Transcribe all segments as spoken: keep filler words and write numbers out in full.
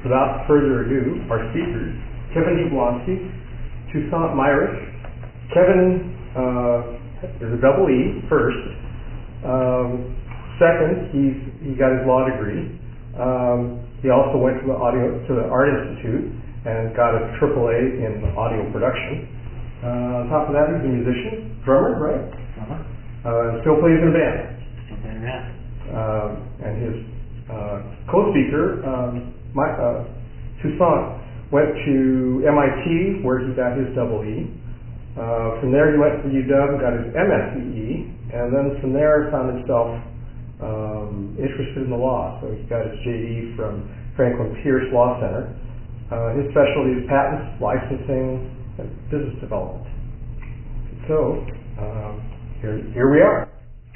without further ado, our speakers, Kevin Jablonski, Toussaint Myrick. Kevin uh, is a double E first. Um, second, he's he got his law degree. Um, he also went to the audio to the Art Institute and got a triple A in audio production. Uh, on top of that, he's a musician, drummer, right? Uh-huh. Uh, still plays in a band. Still playing around. Uh, and his uh, co-speaker, um, my, uh, Toussaint, went to M I T where he got his double E. Uh, from there he went to U W and got his M S C E, and then from there found himself um, interested in the law. So he got his J D from Franklin Pierce Law Center. Uh, his specialty is patents, licensing, and business development. So um, here, here we are.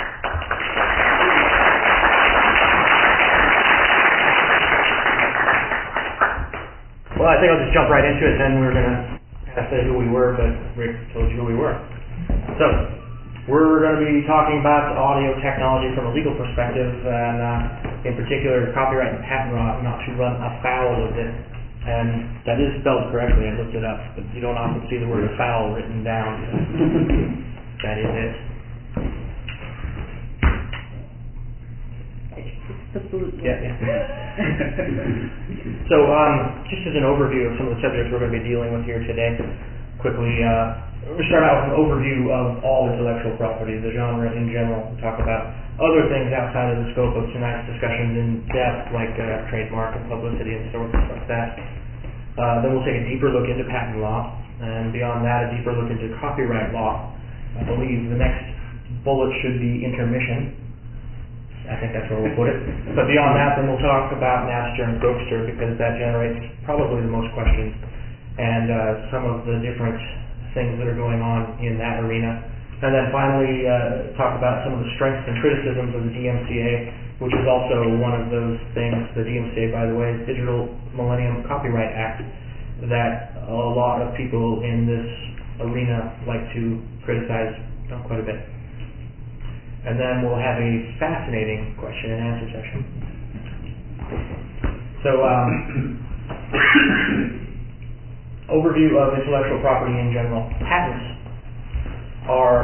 Well, I think I'll just jump right into it. Then we're going to kind of say who we were, but Rick told you who we were. So, we're going to be talking about audio technology from a legal perspective, and uh, in particular, copyright and patent law, not to run afoul of it. And that is spelled correctly. I looked it up, but you don't often see the word afoul written down. That is it. Absolutely. Yeah, yeah. So, um, just as an overview of some of the subjects we're going to be dealing with here today, quickly, uh, we'll start out with an overview of all intellectual property, the genre in general. We'll talk about other things outside of the scope of tonight's discussions in depth, like uh, trademark and publicity and sorts like that. Uh, then we'll take a deeper look into patent law, and beyond that, a deeper look into copyright law. I believe the next bullet should be intermission. I think that's where we'll put it. But beyond that, then we'll talk about Napster and Grokster, because that generates probably the most questions, and uh, some of the different things that are going on in that arena. And then finally, uh, talk about some of the strengths and criticisms of the D M C A, which is also one of those things. The D M C A, by the way, is Digital Millennium Copyright Act, that a lot of people in this arena like to criticize quite a bit. And then we'll have a fascinating question and answer session. So, um, overview of intellectual property in general. Patents are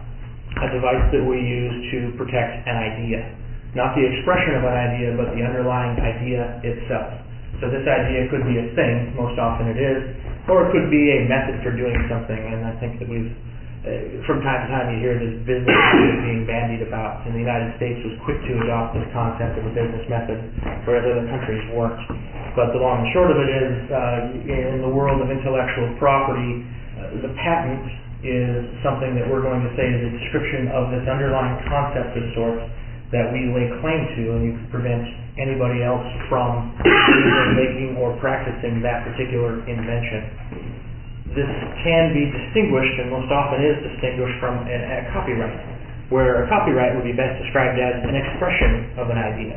a device that we use to protect an idea. Not the expression of an idea, but the underlying idea itself. So this idea could be a thing, most often it is, or it could be a method for doing something, and I think that we've from time to time you hear this business method being bandied about, and the United States was quick to adopt this concept of a business method, whereas other countries weren't. But the long and short of it is, uh, in the world of intellectual property, uh, the patent is something that we're going to say is a description of this underlying concept of sorts that we lay claim to, and you can prevent anybody else from either making or practicing that particular invention. This can be distinguished, and most often is distinguished, from a, a copyright, where a copyright would be best described as an expression of an idea.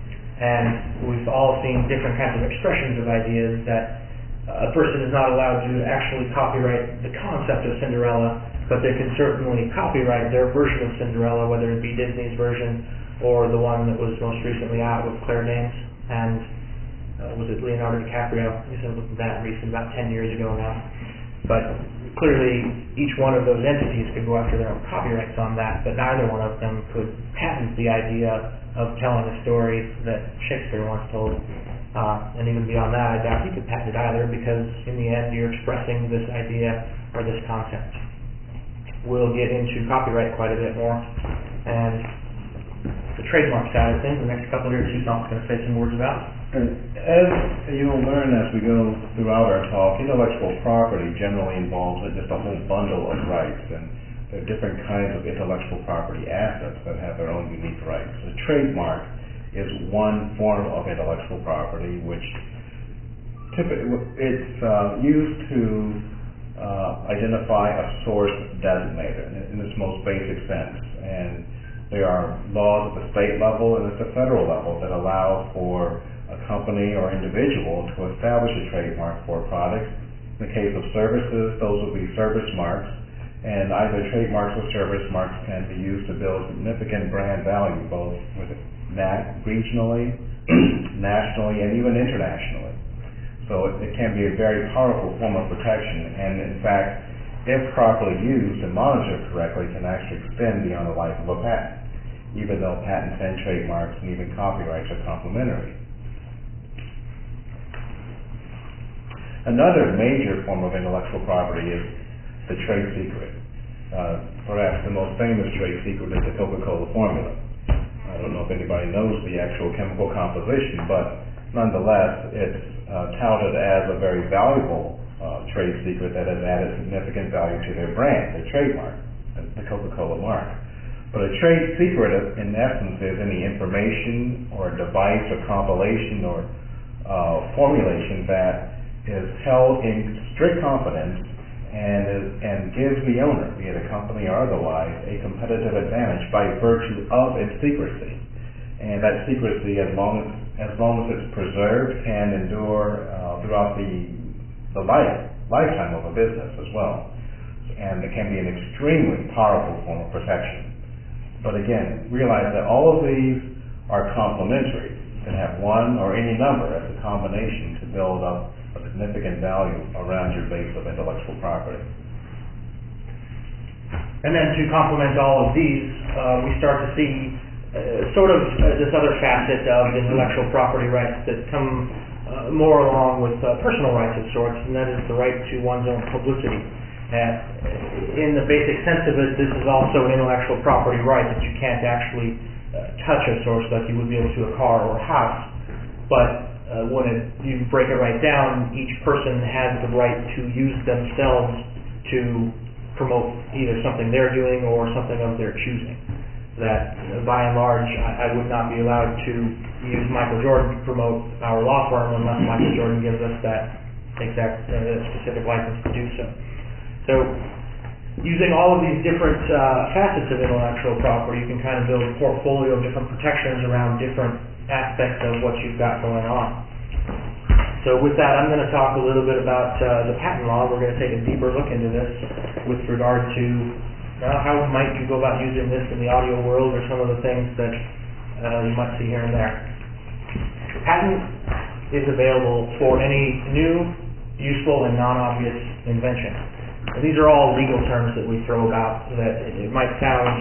And we've all seen different kinds of expressions of ideas, that a person is not allowed to actually copyright the concept of Cinderella, but they can certainly copyright their version of Cinderella, whether it be Disney's version or the one that was most recently out with Claire Danes and uh, was it Leonardo DiCaprio? I guess it was that recent, about ten years ago now. But clearly, each one of those entities could go after their own copyrights on that, but neither one of them could patent the idea of telling a story that Shakespeare once told. Uh, and even beyond that, I doubt he could patent it either, because in the end, you're expressing this idea or this concept. We'll get into copyright quite a bit more, and the trademark side of things, the next couple here, Toussaint's going to say some words about. And as you'll learn as we go throughout our talk, intellectual property generally involves just a whole bundle of rights, and there are different kinds of intellectual property assets that have their own unique rights. A trademark is one form of intellectual property, which typically it's uh, used to uh, identify a source designator in, in its most basic sense. And there are laws at the state level and at the federal level that allow for a company or individual to establish a trademark for a product. In the case of services, those will be service marks, and either trademarks or service marks can be used to build significant brand value, both with nat- regionally, nationally, and even internationally. So it, it can be a very powerful form of protection, and in fact, if properly used and monitored correctly, can actually extend beyond the life of a patent, even though patents and trademarks and even copyrights are complementary. Another major form of intellectual property is the trade secret. Uh, perhaps the most famous trade secret is the Coca-Cola formula. I don't know if anybody knows the actual chemical composition, but nonetheless, it's uh, touted as a very valuable uh, trade secret that has added significant value to their brand, their trademark, the Coca-Cola mark. But a trade secret, in essence, is any information or device or compilation or uh, formulation that is held in strict confidence and is, and gives the owner, be it a company or otherwise, a competitive advantage by virtue of its secrecy. And that secrecy, as long as as long as it's preserved, can endure uh, throughout the the life lifetime of a business as well. And it can be an extremely powerful form of protection. But again, realize that all of these are complementary. You can have one or any number as a combination to build up a significant value around your base of intellectual property. And then to complement all of these, uh, we start to see uh, sort of uh, this other facet of intellectual property rights that come uh, more along with uh, personal rights of sorts, and that is the right to one's own publicity. Uh, in the basic sense of it, this is also an intellectual property right that you can't actually uh, touch of sorts like you would be able to a car or a house. But uh, when it, you break it right down, each person has the right to use themselves to promote either something they're doing or something of their choosing. That uh, by and large, I, I would not be allowed to use Michael Jordan to promote our law firm unless Michael Jordan gives us that exact uh, specific license to do so. So, using all of these different uh, facets of intellectual property, you can kind of build a portfolio of different protections around different aspects of what you've got going on. So with that, I'm going to talk a little bit about uh, the patent law. We're going to take a deeper look into this with regard to uh, how might you go about using this in the audio world or some of the things that uh, you might see here and there. Patent is available for any new, useful, and non-obvious invention. And these are all legal terms that we throw about that it might sound,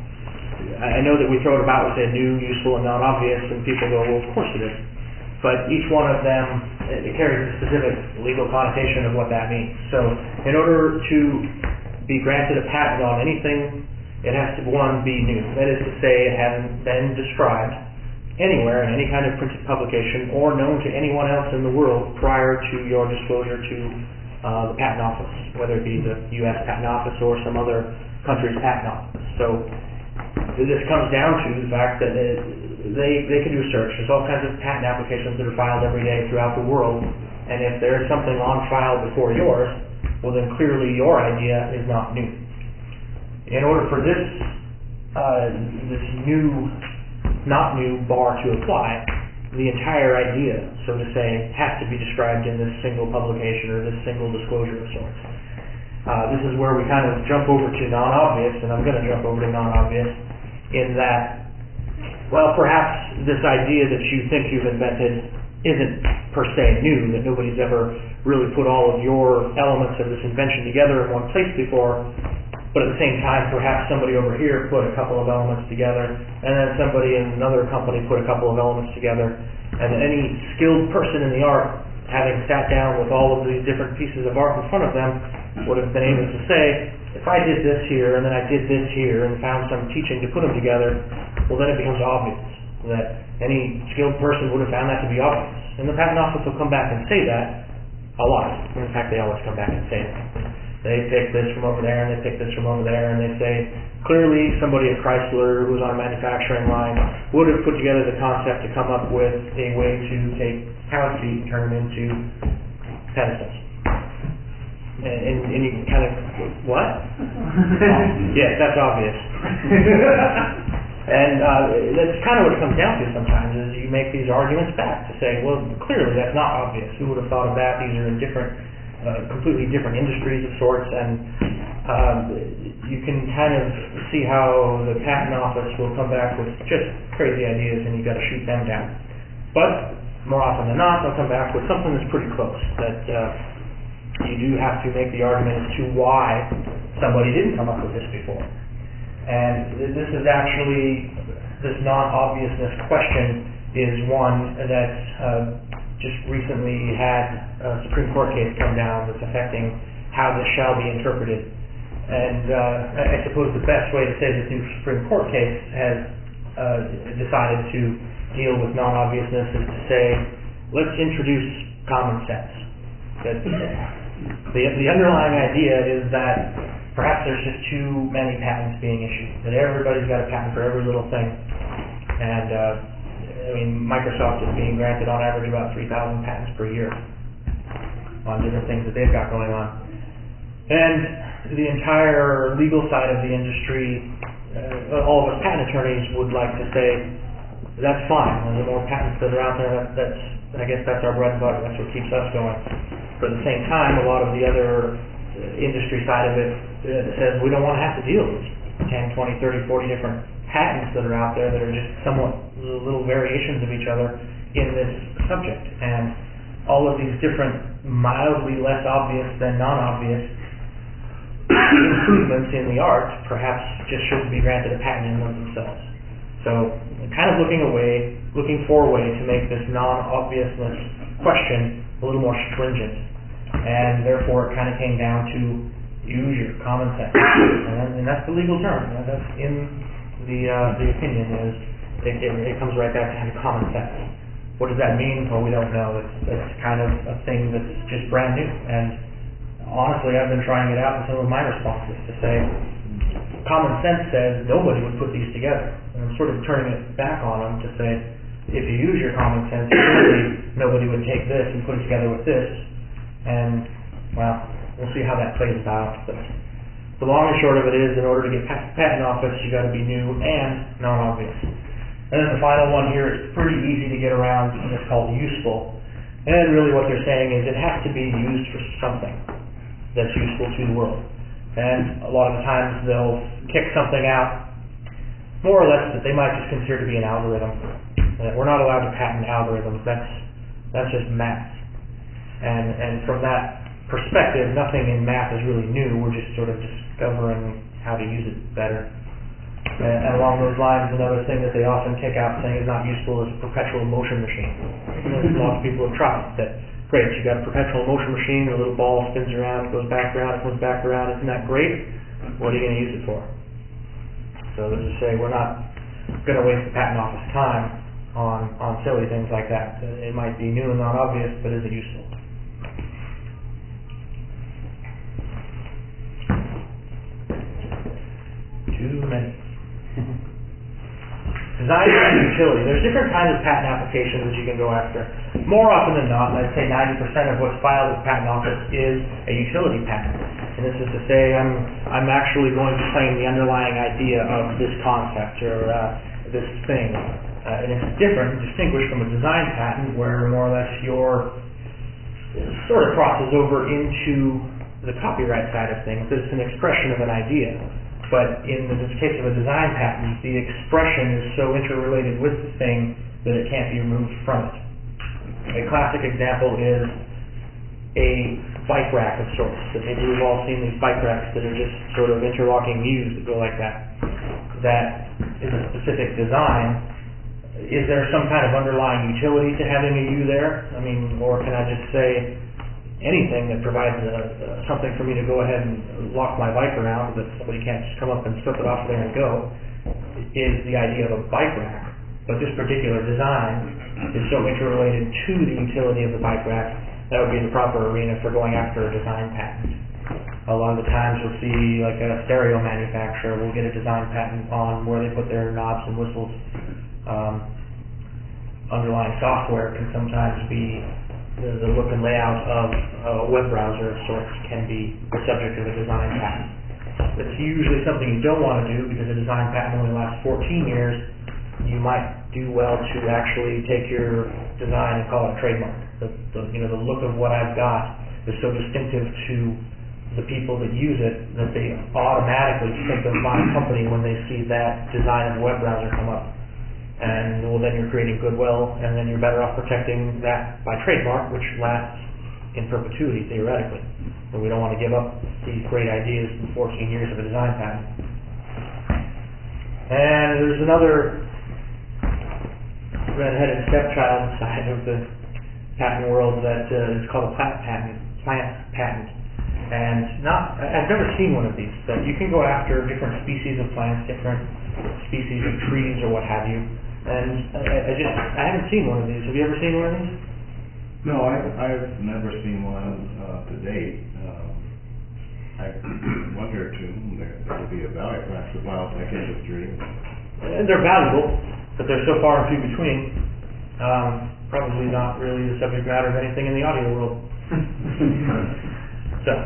I know that we throw it about, we say new, useful, and non-obvious, and people go, well, of course it is. But each one of them, it carries a specific legal connotation of what that means. So in order to be granted a patent on anything, it has to, one, be new. That is to say, it hasn't been described anywhere in any kind of printed publication or known to anyone else in the world prior to your disclosure to uh, the Patent Office, whether it be the U S Patent Office or some other country's patent office. So this comes down to the fact that it, they they can do a search. There's all kinds of patent applications that are filed every day throughout the world, and if there's something on file before yours, well then clearly your idea is not new. In order for this uh, this new, not new bar to apply, the entire idea, so to say, has to be described in this single publication or this single disclosure of sorts. Uh, this is where we kind of jump over to non-obvious, and I'm going to jump over to non-obvious, in that, well, perhaps this idea that you think you've invented isn't per se new, that nobody's ever really put all of your elements of this invention together in one place before, but at the same time, perhaps somebody over here put a couple of elements together, and then somebody in another company put a couple of elements together, and any skilled person in the art, having sat down with all of these different pieces of art in front of them, would have been able to say, if I did this here, and then I did this here, and found some teaching to put them together, well then it becomes obvious that any skilled person would have found that to be obvious. And the Patent Office will come back and say that a lot. In fact, they always come back and say that. They pick this from over there, and they pick this from over there, and they say, clearly somebody at Chrysler who's on a manufacturing line would have put together the concept to come up with a way to take house feet and turn them into pedestals. And, and, and you can kind of, what? Yes, that's obvious. And uh, that's kind of what it comes down to sometimes, is you make these arguments back to say, well, clearly that's not obvious. Who would have thought of that? These are in different, uh, completely different industries of sorts, and um, you can kind of see how the Patent Office will come back with just crazy ideas, and you've got to shoot them down. But more often than not, they'll come back with something that's pretty close, that uh, you do have to make the argument as to why somebody didn't come up with this before. And this is actually, this non-obviousness question is one that uh, just recently had a Supreme Court case come down that's affecting how this shall be interpreted. And uh, I suppose the best way to say this new Supreme Court case has uh, decided to deal with non-obviousness is to say, let's introduce common sense. That the, the underlying idea is that perhaps there's just too many patents being issued, that everybody's got a patent for every little thing. And uh, I mean, Microsoft is being granted on average about three thousand patents per year on different things that they've got going on. And the entire legal side of the industry, uh, all of us patent attorneys would like to say, that's fine. And the more patents that are out there, that, that's, I guess that's our bread and butter. That's what keeps us going. But at the same time, a lot of the other industry side of it uh, says we don't want to have to deal with ten, twenty, thirty, forty different patents that are out there that are just somewhat little variations of each other in this subject. And all of these different mildly less obvious than non-obvious improvements in the art perhaps just shouldn't be granted a patent in of themselves. So kind of looking away, looking for a way to make this non-obviousness question a little more stringent. And therefore it kind of came down to use your common sense. And, and that's the legal term. You know, that's in the uh, the opinion is it, it, it comes right back to having common sense. What does that mean? Well, we don't know. It's, it's kind of a thing that's just brand new. And honestly, I've been trying it out in some of my responses to say, common sense says nobody would put these together. And I'm sort of turning it back on them to say, if you use your common sense, surely nobody would take this and put it together with this. And, well, we'll see how that plays out. But the long and short of it is, in order to get past the patent office, you got to be new and non-obvious. And then the final one here is pretty easy to get around, and it's called useful. And really what they're saying is it has to be used for something that's useful to the world. And a lot of the times they'll kick something out, more or less that they might just consider to be an algorithm. That we're not allowed to patent algorithms. That's that's just math. And and from that perspective, nothing in math is really new. We're just sort of discovering how to use it better. And, and along those lines, another thing that they often kick out saying is not useful is a perpetual motion machine. And lots of people have tried that. Great, you got a perpetual motion machine, a little ball spins around, it goes back around, it comes back around. Isn't that great? What are you going to use it for? So let's just say we're not going to waste the patent office time on, on silly things like that. It might be new and not obvious, but is it useful? Too many. Design and utility. There's different kinds of patent applications that you can go after. More often than not, and I'd say ninety percent of what's filed with the patent office is a utility patent. And this is to say I'm I'm actually going to claim the underlying idea of this concept or uh, this thing. Uh, and it's different and distinguished from a design patent where more or less your sort of crosses over into the copyright side of things. It's an expression of an idea. But in the case of a design patent, the expression is so interrelated with the thing that it can't be removed from it. A classic example is a bike rack of sorts. That maybe we've all seen these bike racks that are just sort of interlocking U's that go like that. That is a specific design. Is there some kind of underlying utility to having a U there? I mean, or can I just say anything that provides a, uh, something for me to go ahead and lock my bike around that somebody can't just come up and flip it off there and go, is the idea of a bike rack. But this particular design is so interrelated to the utility of the bike rack, that would be the proper arena for going after a design patent. A lot of the times you'll see like a stereo manufacturer will get a design patent on where they put their knobs and whistles. Um, underlying software can sometimes be The, the look and layout of a web browser of sorts can be the subject of a design patent. It's usually something you don't want to do because a design patent only lasts fourteen years. You might do well to actually take your design and call it a trademark. The, the, you know, the look of what I've got is so distinctive to the people that use it that they automatically think of my company when they see that design of a web browser come up. And well, then you're creating goodwill, and then you're better off protecting that by trademark, which lasts in perpetuity, theoretically. And we don't want to give up these great ideas in fourteen years of a design patent. And there's another red-headed stepchild side of the patent world that uh, is called a plant patent. Plant patent. And not, I've never seen one of these. That you can go after different species of plants, different species of trees, or what have you. And I, I just, I haven't seen one of these. Have you ever seen one of these? No, I, I've never seen one uh, to date. Um, I wonder too, there, there would be a value perhaps to the biotech industry. Uh, they're valuable, but they're so far and few between. Um, probably not really the subject matter of anything in the audio world. So,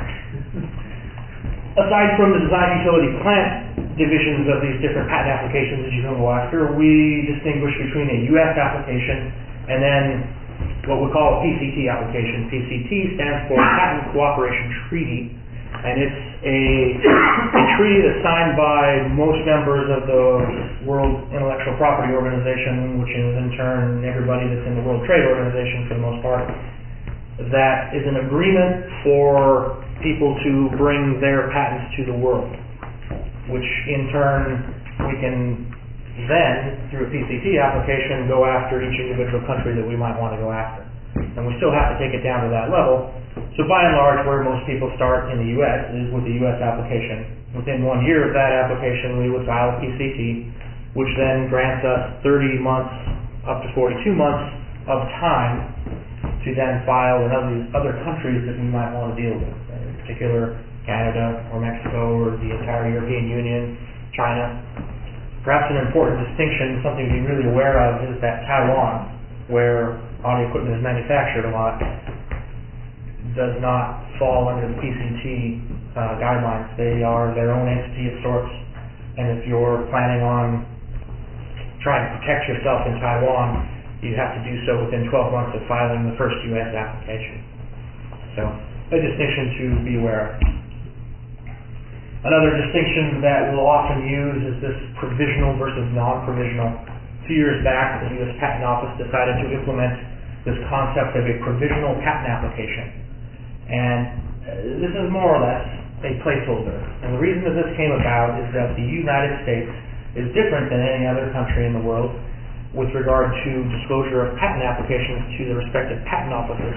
aside from the design utility plant divisions of these different patent applications that you can go after, we distinguish between a U S application and then what we call a P C T application. P C T stands for Patent Cooperation Treaty, and it's a, a treaty that's signed by most members of the World Intellectual Property Organization, which is in turn everybody that's in the World Trade Organization for the most part. That is an agreement for people to bring their patents to the world, which in turn we can then, through a P C T application, go after each individual country that we might want to go after. And we still have to take it down to that level. So by and large, where most people start in the U S is with the U S application. Within one year of that application, we would file a P C T, which then grants us thirty months, up to forty-two months of time to then file in other, other countries that we might want to deal with, in particular Canada or Mexico or the entire European Union, China. Perhaps an important distinction, something to be really aware of, is that Taiwan, where audio equipment is manufactured a lot, does not fall under the P C T uh, guidelines. They are their own entity of sorts, and if you're planning on trying to protect yourself in Taiwan, you have to do so within twelve months of filing the first U S application. So, a distinction to be aware of. Another distinction that we'll often use is this provisional versus non-provisional. A few years back, the U S Patent Office decided to implement this concept of a provisional patent application. And this is more or less a placeholder. And the reason that this came about is that the United States is different than any other country in the world with regard to disclosure of patent applications to the respective patent offices.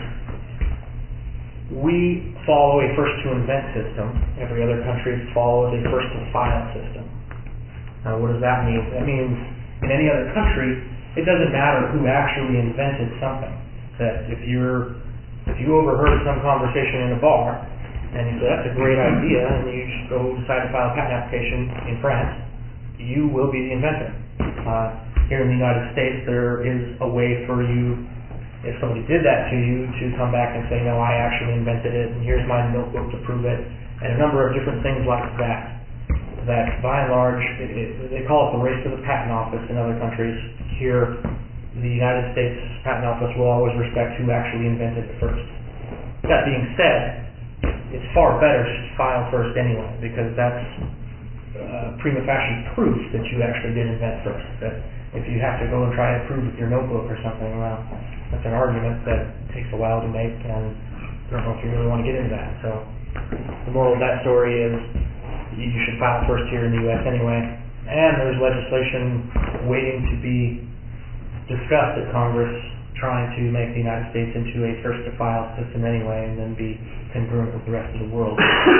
We follow a first-to-invent system. Every other country follows a first-to-file system. Now, what does that mean? That means in any other country, it doesn't matter who actually invented something. That if you're, if you overheard some conversation in a bar, and you say, that's a great idea, and you just go decide to file a patent application in France, you will be the inventor. Uh, here in the United States, there is a way for you, if somebody did that to you, to come back and say, no, I actually invented it, and here's my notebook to prove it, and a number of different things like that. That, by and large, it, it, they call it the race to the patent office in other countries. Here, the United States Patent Office will always respect who actually invented it first. That being said, it's far better to file first anyway, because that's uh, prima facie proof that you actually did invent first. That if you have to go and try and prove with your notebook or something, well, that's an argument that takes a while to make, and I don't know if you really want to get into that. So the moral of that story is you should file first here in the U S anyway, and there's legislation waiting to be discussed at Congress trying to make the United States into a first-to-file system anyway, and then be congruent with the rest of the world.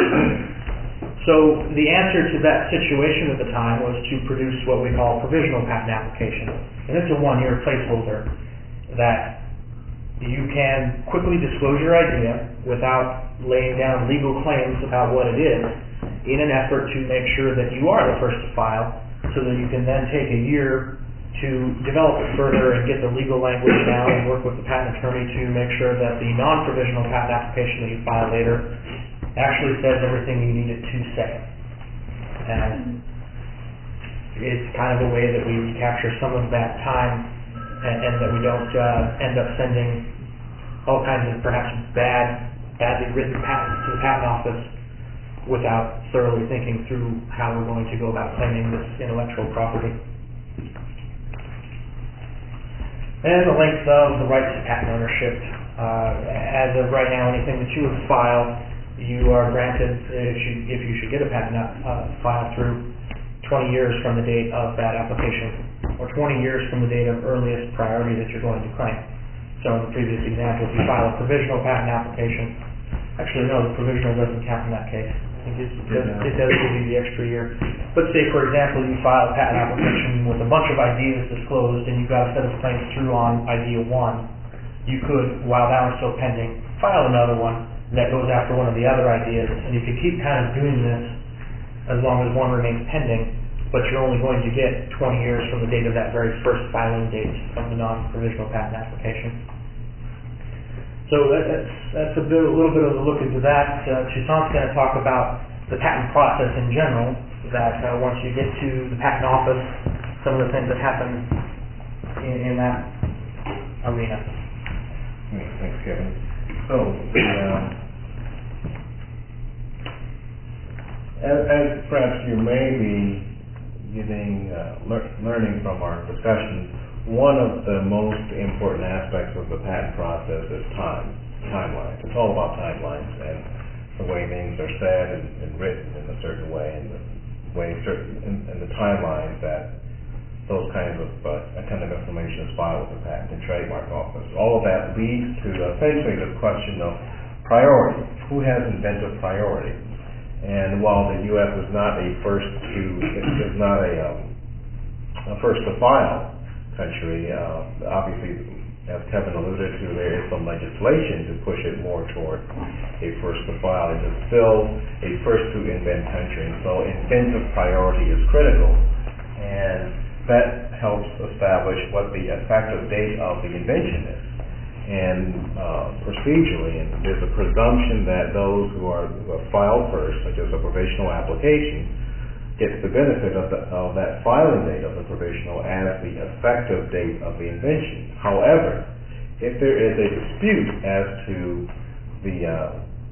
So the answer to that situation at the time was to produce what we call a provisional patent application. And it's a one-year placeholder that you can quickly disclose your idea without laying down legal claims about what it is in an effort to make sure that you are the first to file, so that you can then take a year to develop it further and get the legal language down and work with the patent attorney to make sure that the non-provisional patent application that you file later actually says everything you need it to say. And it's kind of a way that we recapture some of that time, and, and that we don't uh, end up sending all kinds of perhaps bad, badly written patents to the patent office without thoroughly thinking through how we're going to go about claiming this intellectual property. And the length of the rights to patent ownership. Uh, as of right now, anything that you would file, you are granted, if you, if you should get a patent uh, file through, twenty years from the date of that application, or twenty years from the date of earliest priority that you're going to claim. So in the previous example, if you file a provisional patent application, actually no, the provisional doesn't count in that case. I think it does, it does give you the extra year. But say, for example, you file a patent application with a bunch of ideas disclosed, and you've got a set of claims through on idea one. You could, while that one's still pending, file another one that goes after one of the other ideas, and you could keep kind of doing this as long as one remains pending, but you're only going to get twenty years from the date of that very first filing date of the non-provisional patent application. So that's, that's a, bit, a little bit of a look into that. Uh, Toussaint's going to talk about the patent process in general, that uh, once you get to the patent office, some of the things that happen in, in that arena. Thanks, Kevin. So, the, um, as, as perhaps you may be getting, uh, lear- learning from our discussion, one of the most important aspects of the patent process is time, timelines. It's all about timelines and the way things are said and, and written in a certain way, and the way certain, and, and the timelines that those kinds of uh, kind of information is filed with the Patent and Trademark Office. All of that leads to essentially the question of priority. Who has inventive priority? And while the U S is not a first to, is not a, um, a first to file country, uh, obviously, as Kevin alluded to, there is some legislation to push it more toward a first to file. It is still a first to invent country, and so inventive priority is critical. And that helps establish what the effective date of the invention is. And uh, procedurally, and there's a presumption that those who are who have filed first, such as a provisional application, gets the benefit of, the, of that filing date of the provisional as the effective date of the invention. However, if there is a dispute as to the uh,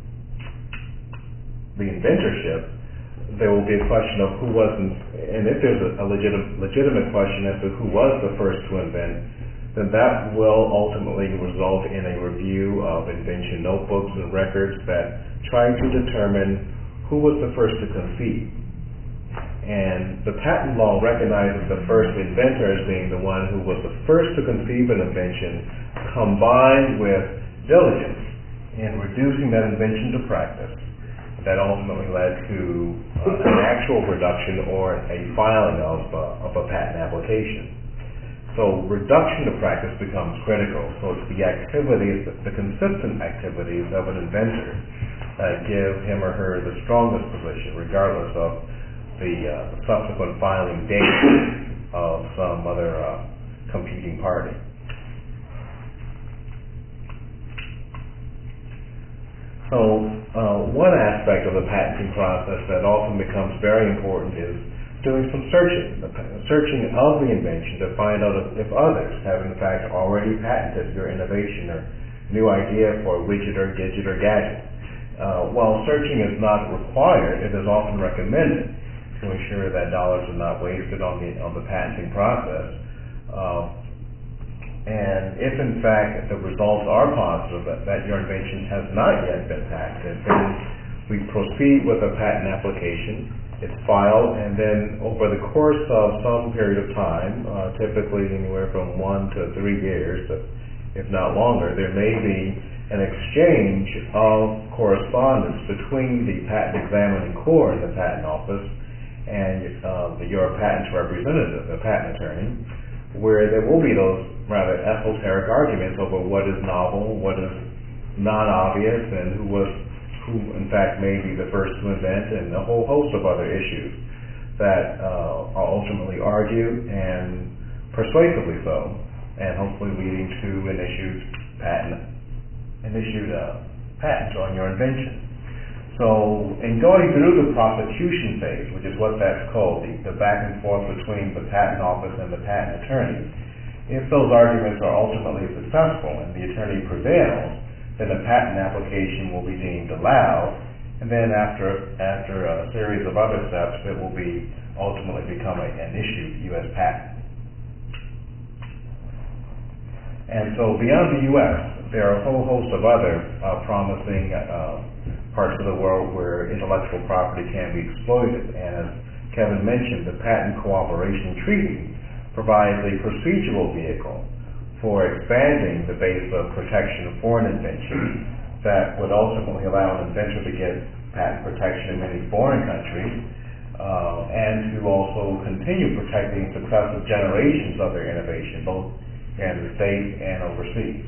the inventorship, there will be a question of who wasn't, and if there's a, a legitimate, legitimate question as to who was the first to invent, then that will ultimately result in a review of invention notebooks and records that try to determine who was the first to conceive. And the patent law recognizes the first inventor as being the one who was the first to conceive an invention, combined with diligence in reducing that invention to practice. That ultimately led to uh, an actual production or a filing of, uh, of a patent application. So reduction to practice becomes critical. So it's the activities, the consistent activities of an inventor that give him or her the strongest position, regardless of the uh, subsequent filing date of some other uh, competing party. So uh, one aspect of the patenting process that often becomes very important is doing some searching, the searching of the invention to find out if, if others have in fact already patented your innovation or new idea for a widget or gadget or gadget. Uh, while searching is not required, it is often recommended to ensure that dollars are not wasted on the on the patenting process. Uh, And if in fact the results are positive, that, that your invention has not yet been patented, then we proceed with a patent application. It's filed, and then over the course of some period of time, uh, typically anywhere from one to three years, if not longer, there may be an exchange of correspondence between the patent examining corps in the patent office and uh, the, your patent's representative, the patent attorney, where there will be those rather esoteric arguments over what is novel, what is non-obvious, and who was, who in fact may be the first to invent, and a whole host of other issues that uh, are ultimately argued, and persuasively so, and hopefully leading to an issued patent, an issued uh, patent on your invention. So, in going through the prosecution phase, which is what that's called, the, the back and forth between the patent office and the patent attorney, if those arguments are ultimately successful and the attorney prevails, then the patent application will be deemed allowed, and then after after a series of other steps, it will be ultimately become a, an issued U S patent. And so beyond the U S, there are a whole host of other uh, promising uh, parts of the world where intellectual property can be exploited. And as Kevin mentioned, the Patent Cooperation Treaty provides a procedural vehicle for expanding the base of protection of foreign inventions that would ultimately allow an inventor to get patent protection in many foreign countries uh, and to also continue protecting successive generations of their innovation, both here in the States and overseas.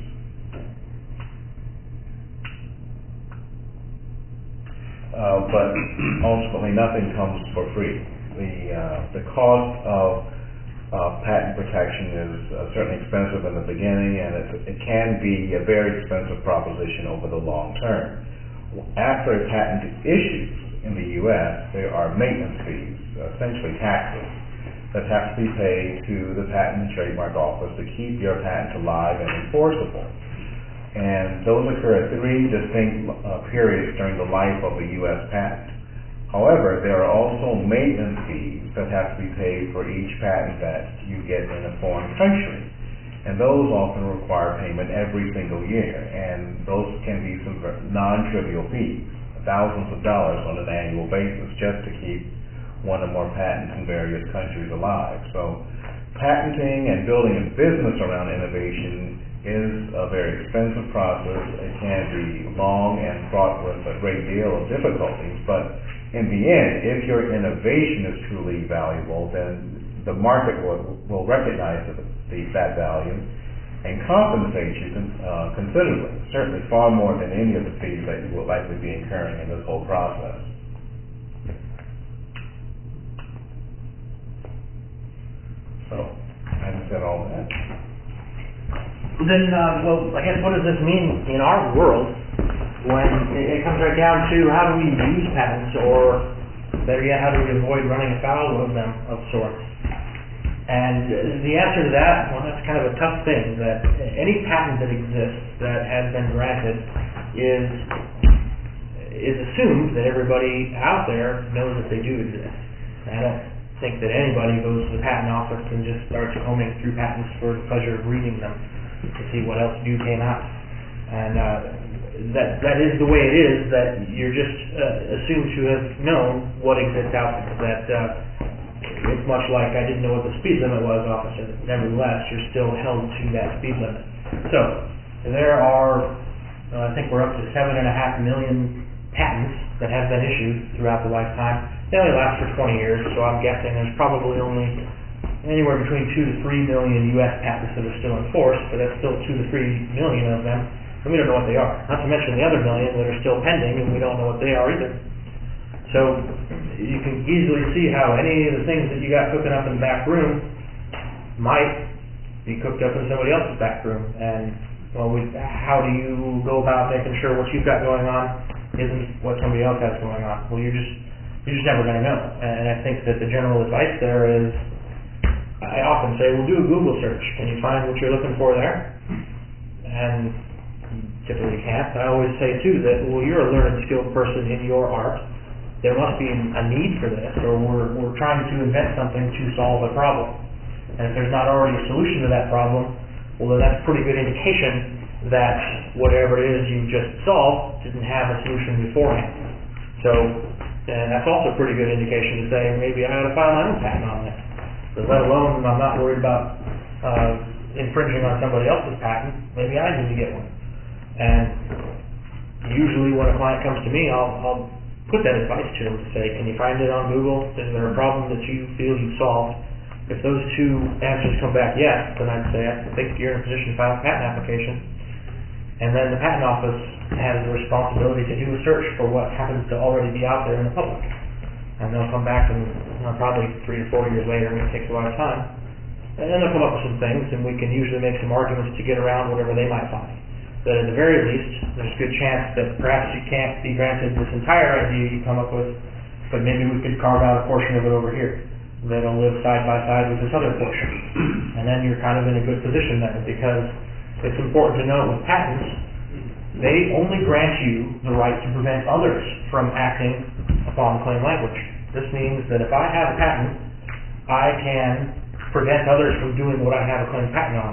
Uh, but ultimately, nothing comes for free. The uh, the cost of uh, patent protection is uh, certainly expensive in the beginning, and it, it can be a very expensive proposition over the long term. After a patent issues in the U S, there are maintenance fees, essentially taxes, that have to be paid to the Patent and Trademark Office to keep your patent alive and enforceable. And those occur at three distinct uh, periods during the life of a U S patent. However, there are also maintenance fees that have to be paid for each patent that you get in a foreign country. And those often require payment every single year. And those can be some non-trivial fees, thousands of dollars on an annual basis, just to keep one or more patents in various countries alive. So patenting and building a business around innovation is a very expensive process. It can be long and fraught with a great deal of difficulties, but in the end, if your innovation is truly valuable, then the market will, will recognize the, the, that value and compensate you uh, considerably, certainly far more than any of the fees that you will likely be incurring in this whole process. So, having said all that, then, uh, well, I guess what does this mean in our world when it comes right down to how do we use patents, or better yet, how do we avoid running afoul of them of sorts? And the answer to that, well, that's kind of a tough thing, that any patent that exists that has been granted is is assumed that everybody out there knows that they do exist. And I don't think that anybody goes to the patent office and just starts combing through patents for the pleasure of reading them to see what else new came out. And uh, that that is the way it is, that you're just uh, assumed to have known what exists out there. That uh, it's much like I didn't know what the speed limit was, officer. Nevertheless, you're still held to that speed limit. So there are, uh, I think we're up to seven and a half million patents that have been issued throughout the lifetime. They only last for twenty years, so I'm guessing there's probably only anywhere between two to three million U S patents that are still in force, but that's still two to three million of them, and we don't know what they are. Not to mention the other million that are still pending, and we don't know what they are either. So you can easily see how any of the things that you got cooking up in the back room might be cooked up in somebody else's back room. And well, we, how do you go about making sure what you've got going on isn't what somebody else has going on? Well, you're just you're just never going to know. And I think that the general advice there is, I often say, well, do a Google search. Can you find what you're looking for there? And you typically can't. I always say, too, that, well, you're a learned, skilled person in your art. There must be a need for this, or we're, we're trying to invent something to solve a problem. And if there's not already a solution to that problem, well, then that's a pretty good indication that whatever it is you just solved didn't have a solution beforehand. So, and that's also a pretty good indication to say, maybe I ought to file my own patent on this. But let alone, I'm not worried about uh, infringing on somebody else's patent, maybe I need to get one. And usually when a client comes to me, I'll, I'll put that advice to them to say, can you find it on Google? Is there a problem that you feel you've solved? If those two answers come back yes, then I'd say, I think you're in a position to file a patent application. And then the patent office has the responsibility to do a search for what happens to already be out there in the public. And they'll come back and you know, probably three to four years later, and it takes a lot of time. And then they'll come up with some things, and we can usually make some arguments to get around whatever they might find. But at the very least, there's a good chance that perhaps you can't be granted this entire idea you come up with, but maybe we could carve out a portion of it over here that'll live side by side with this other portion. And then you're kind of in a good position there, because it's important to note with patents, they only grant you the right to prevent others from acting upon the claim language. This means that if I have a patent, I can prevent others from doing what I have a claim patent on.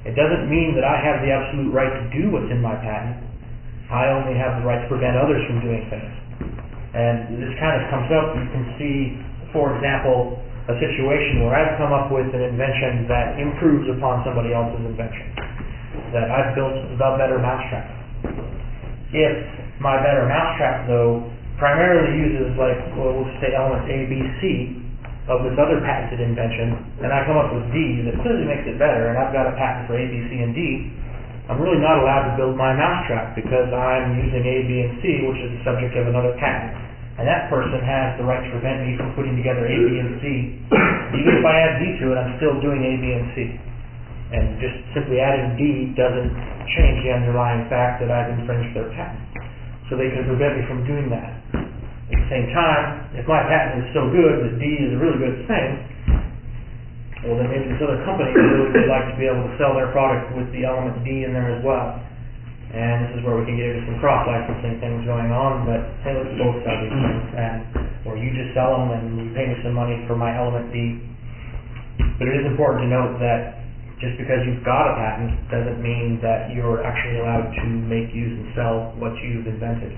It doesn't mean that I have the absolute right to do what's in my patent. I only have the right to prevent others from doing things. And this kind of comes up, you can see, for example, a situation where I've come up with an invention that improves upon somebody else's invention. That I've built the better mousetrap. If my better mousetrap, though, primarily uses, like, well, we'll say elements A, B, C of this other patented invention, and I come up with D that clearly makes it better, and I've got a patent for A, B, C, and D, I'm really not allowed to build my mousetrap because I'm using A, B, and C, which is the subject of another patent. And that person has the right to prevent me from putting together A, B, and C. Even if I add D to it, I'm still doing A, B, and C. And just simply adding D doesn't change the underlying fact that I've infringed their patent. So they can prevent me from doing that. At the same time, if my patent is so good that D is a really good thing, well then maybe this other company really would like to be able to sell their product with the element D in there as well. And this is where we can get into some cross-licensing things going on, but hey, let's both sell these things, and or you just sell them and you pay me some money for my element D. But it is important to note that just because you've got a patent doesn't mean that you're actually allowed to make, use, and sell what you've invented.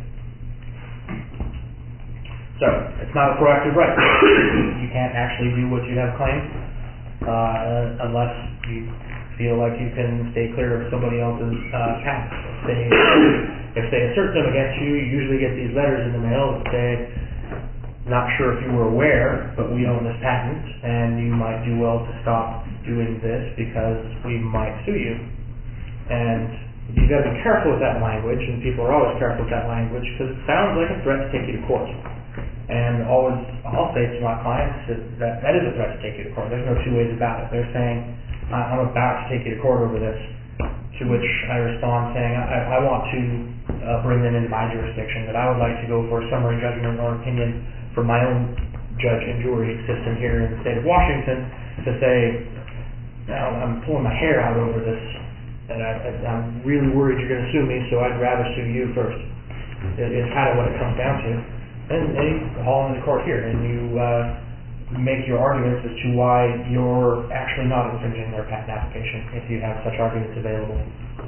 So, it's not a proactive right. You can't actually do what you have claimed uh, unless you feel like you can stay clear of somebody else's uh, patents. If they, if they assert them against you, you usually get these letters in the mail that say, not sure if you were aware, but we own this patent, and you might do well to stop doing this because we might sue you. And you've got to be careful with that language, and people are always careful with that language because it sounds like a threat to take you to court. And always, I'll say to my clients that, that that is a threat to take you to court. There's no two ways about it. They're saying, I'm about to take you to court over this, to which I respond saying, I, I want to uh, bring them into my jurisdiction, that I would like to go for a summary judgment or opinion from my own judge and jury system here in the state of Washington to say, now I'm pulling my hair out over this, and I, I'm really worried you're going to sue me, so I'd rather sue you first. It, it's kind of what it comes down to. And, and you haul them into court here, and you uh, make your arguments as to why you're actually not infringing their patent application, if you have such arguments available.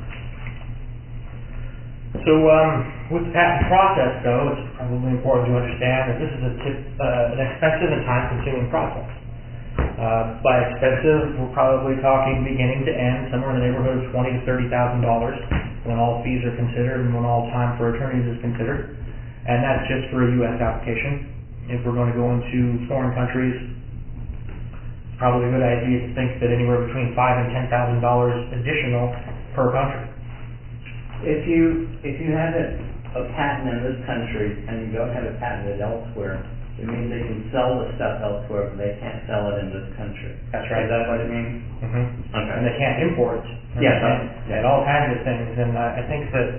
So um, with the patent process, though, it's probably important to understand that this is a tip, uh, an expensive and time-consuming process. Uh, by expensive, we're probably talking beginning to end, somewhere in the neighborhood of twenty to thirty thousand dollars when all fees are considered and when all time for attorneys is considered. And that's just for a U S application. If we're going to go into foreign countries, it's probably a good idea to think that anywhere between five and ten thousand dollars additional per country. If you if you have a, a patent in this country and you don't have it patented elsewhere, it means they can sell the stuff elsewhere, but they can't sell it in this country. That's right. Is that what it means? Mm-hmm. Okay. And they can't import it. And Yeah. And, yeah. and all kinds of things. And I, I think that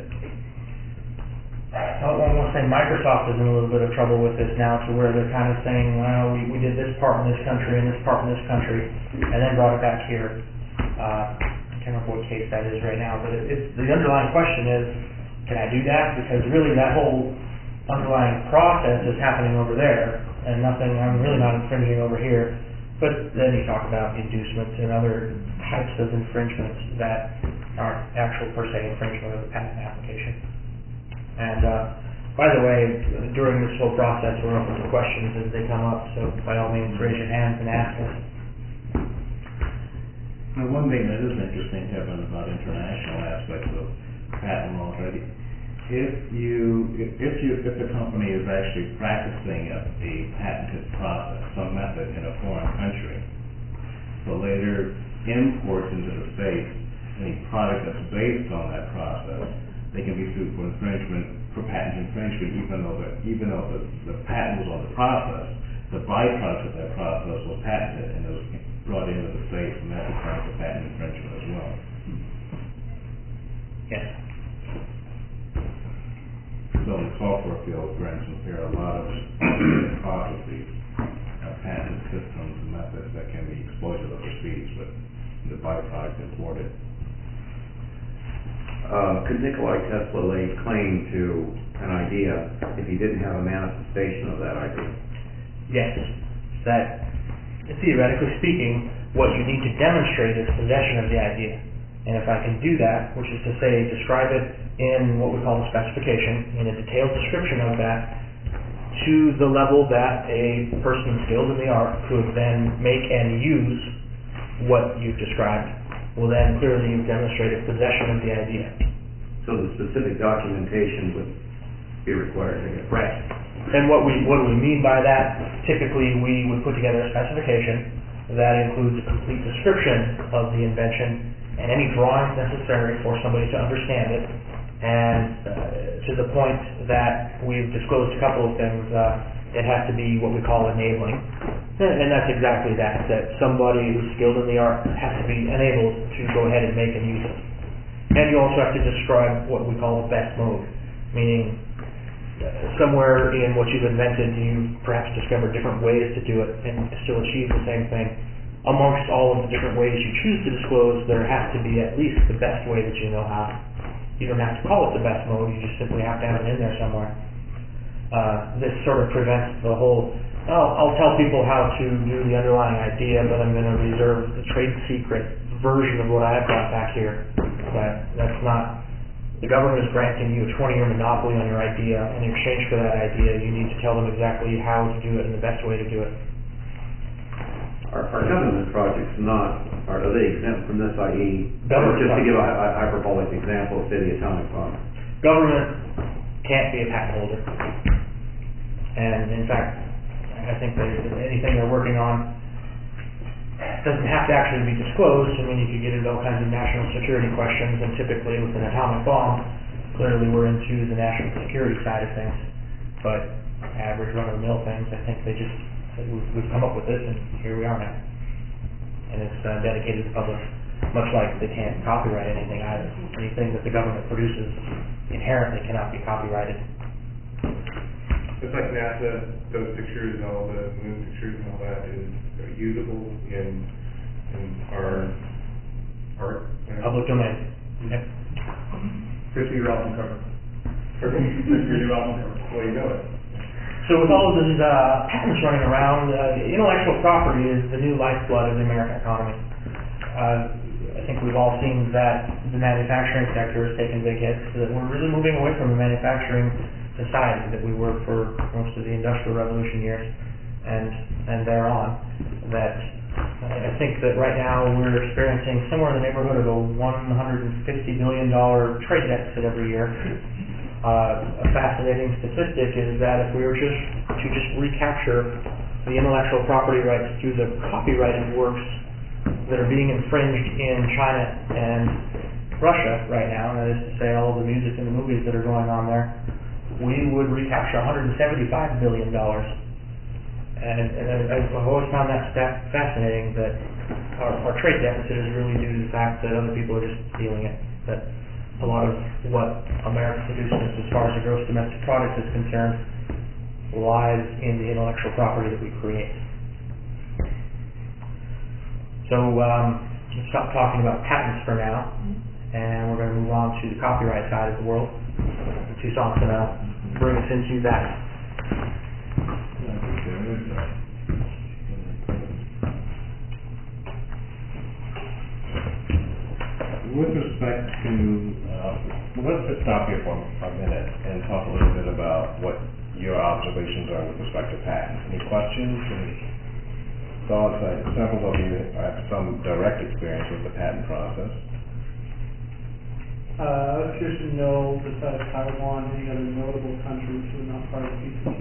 I want to say Microsoft is in a little bit of trouble with this now, to where they're kind of saying, well, we, we did this part in this country and this part in this country, and then brought it back here. Uh, I can't remember what case that is right now, but it, it's, the underlying question is, can I do that? Because really that whole underlying process is happening over there, and nothing, I'm really not infringing over here. But then you talk about inducements and other types of infringements that aren't actual per se infringement of the patent application. And uh, by the way, during this whole process, we're open to questions as they come up, so by all means, raise your hands and ask us. Now, one thing that is interesting, Kevin, about international aspects of patent law, right? If you, if you, if the company is actually practicing a, a patented process, some method in a foreign country, but later imports into the States any product that's based on that process, they can be sued for infringement, for patent infringement, even though the even though the, the patent was on the process, the byproduct of that process was patented and it was brought into the States, and that's a claim for patent infringement as well. Yes. So in the software field, for instance, there are a lot of automated processes, uh, patented systems and methods that can be exploited overseas, but the byproduct imported. Uh, could Nikolai Tesla lay claim to an idea if he didn't have a manifestation of that idea? Yes. That, theoretically speaking, what you need to demonstrate is possession of the idea. And if I can do that, which is to say describe it in what we call the specification, in a detailed description of that, to the level that a person skilled in the art could then make and use what you've described, well then clearly you've demonstrated possession of the idea. So the specific documentation would be required, I guess. Right. And what we what do we mean by that? Typically we would put together a specification that includes a complete description of the invention and any drawings necessary for somebody to understand it, and uh, to the point that we've disclosed a couple of things. Uh, it has to be what we call enabling, and that's exactly that, that somebody who's skilled in the art has to be enabled to go ahead and make and use it. And you also have to describe what we call the best mode, meaning uh, somewhere in what you've invented you've perhaps discovered different ways to do it and still achieve the same thing. Amongst all of the different ways you choose to disclose, there has to be at least the best way that you know how. You don't have to call it the best mode, you just simply have to have it in there somewhere. Uh, this sort of prevents the whole, oh, I'll tell people how to do the underlying idea, but I'm going to reserve the trade secret version of what I've got back here. That, that's not, the government is granting you a twenty-year monopoly on your idea. In exchange for that idea, you need to tell them exactly how to do it and the best way to do it. Are, are government projects not, are, are they exempt from this, that is, Government just to give a, projects. a hyperbolic example, say the atomic bomb? Government can't be a patent holder. And in fact, I think they, anything they're working on doesn't have to actually be disclosed. I mean, you could get into all kinds of national security questions, and typically with an atomic bomb, clearly we're into the national security side of things. But average run-of-the-mill things, I think they just, we've, we've come up with this, and here we are now. And it's uh, dedicated to the public, much like they can't copyright anything either. Anything that the government produces inherently cannot be copyrighted. Just like NASA, those pictures and all the moon pictures and all that is usable in in our art. Public domain. Yep. Fifty-year album cover. Fifty-year album cover. Well, you know it. So with all of these uh, patents running around, uh, intellectual property is the new lifeblood of the American economy. Uh, I think we've all seen that the manufacturing sector has taken big hits, that we're really moving away from the manufacturing society that we were for most of the Industrial Revolution years and and thereon. That I think that right now we're experiencing somewhere in the neighborhood of a one hundred fifty billion dollars trade deficit every year. Uh, a fascinating statistic is that if we were just to just recapture the intellectual property rights through the copyrighted works that are being infringed in China and Russia right now, and that is to say all of the music and the movies that are going on there, we would recapture one hundred seventy-five billion dollars. And, and I've, I've always found that stat fascinating, that our, our trade deficit is really due to the fact that other people are just stealing it. That a lot of what America produces as far as the gross domestic product is concerned lies in the intellectual property that we create. So um, let's stop talking about patents for now, and we're going to move on to the copyright side of the world. Toussaint's going to bring us into that. With respect to, uh, let's just stop here for a minute and talk a little bit about what your observations are with respect to patents. Any questions? Any thoughts? Uh, several of you have some direct experience with the patent process. Uh, I was curious to know, besides Taiwan, any other notable countries who are not part of P C T?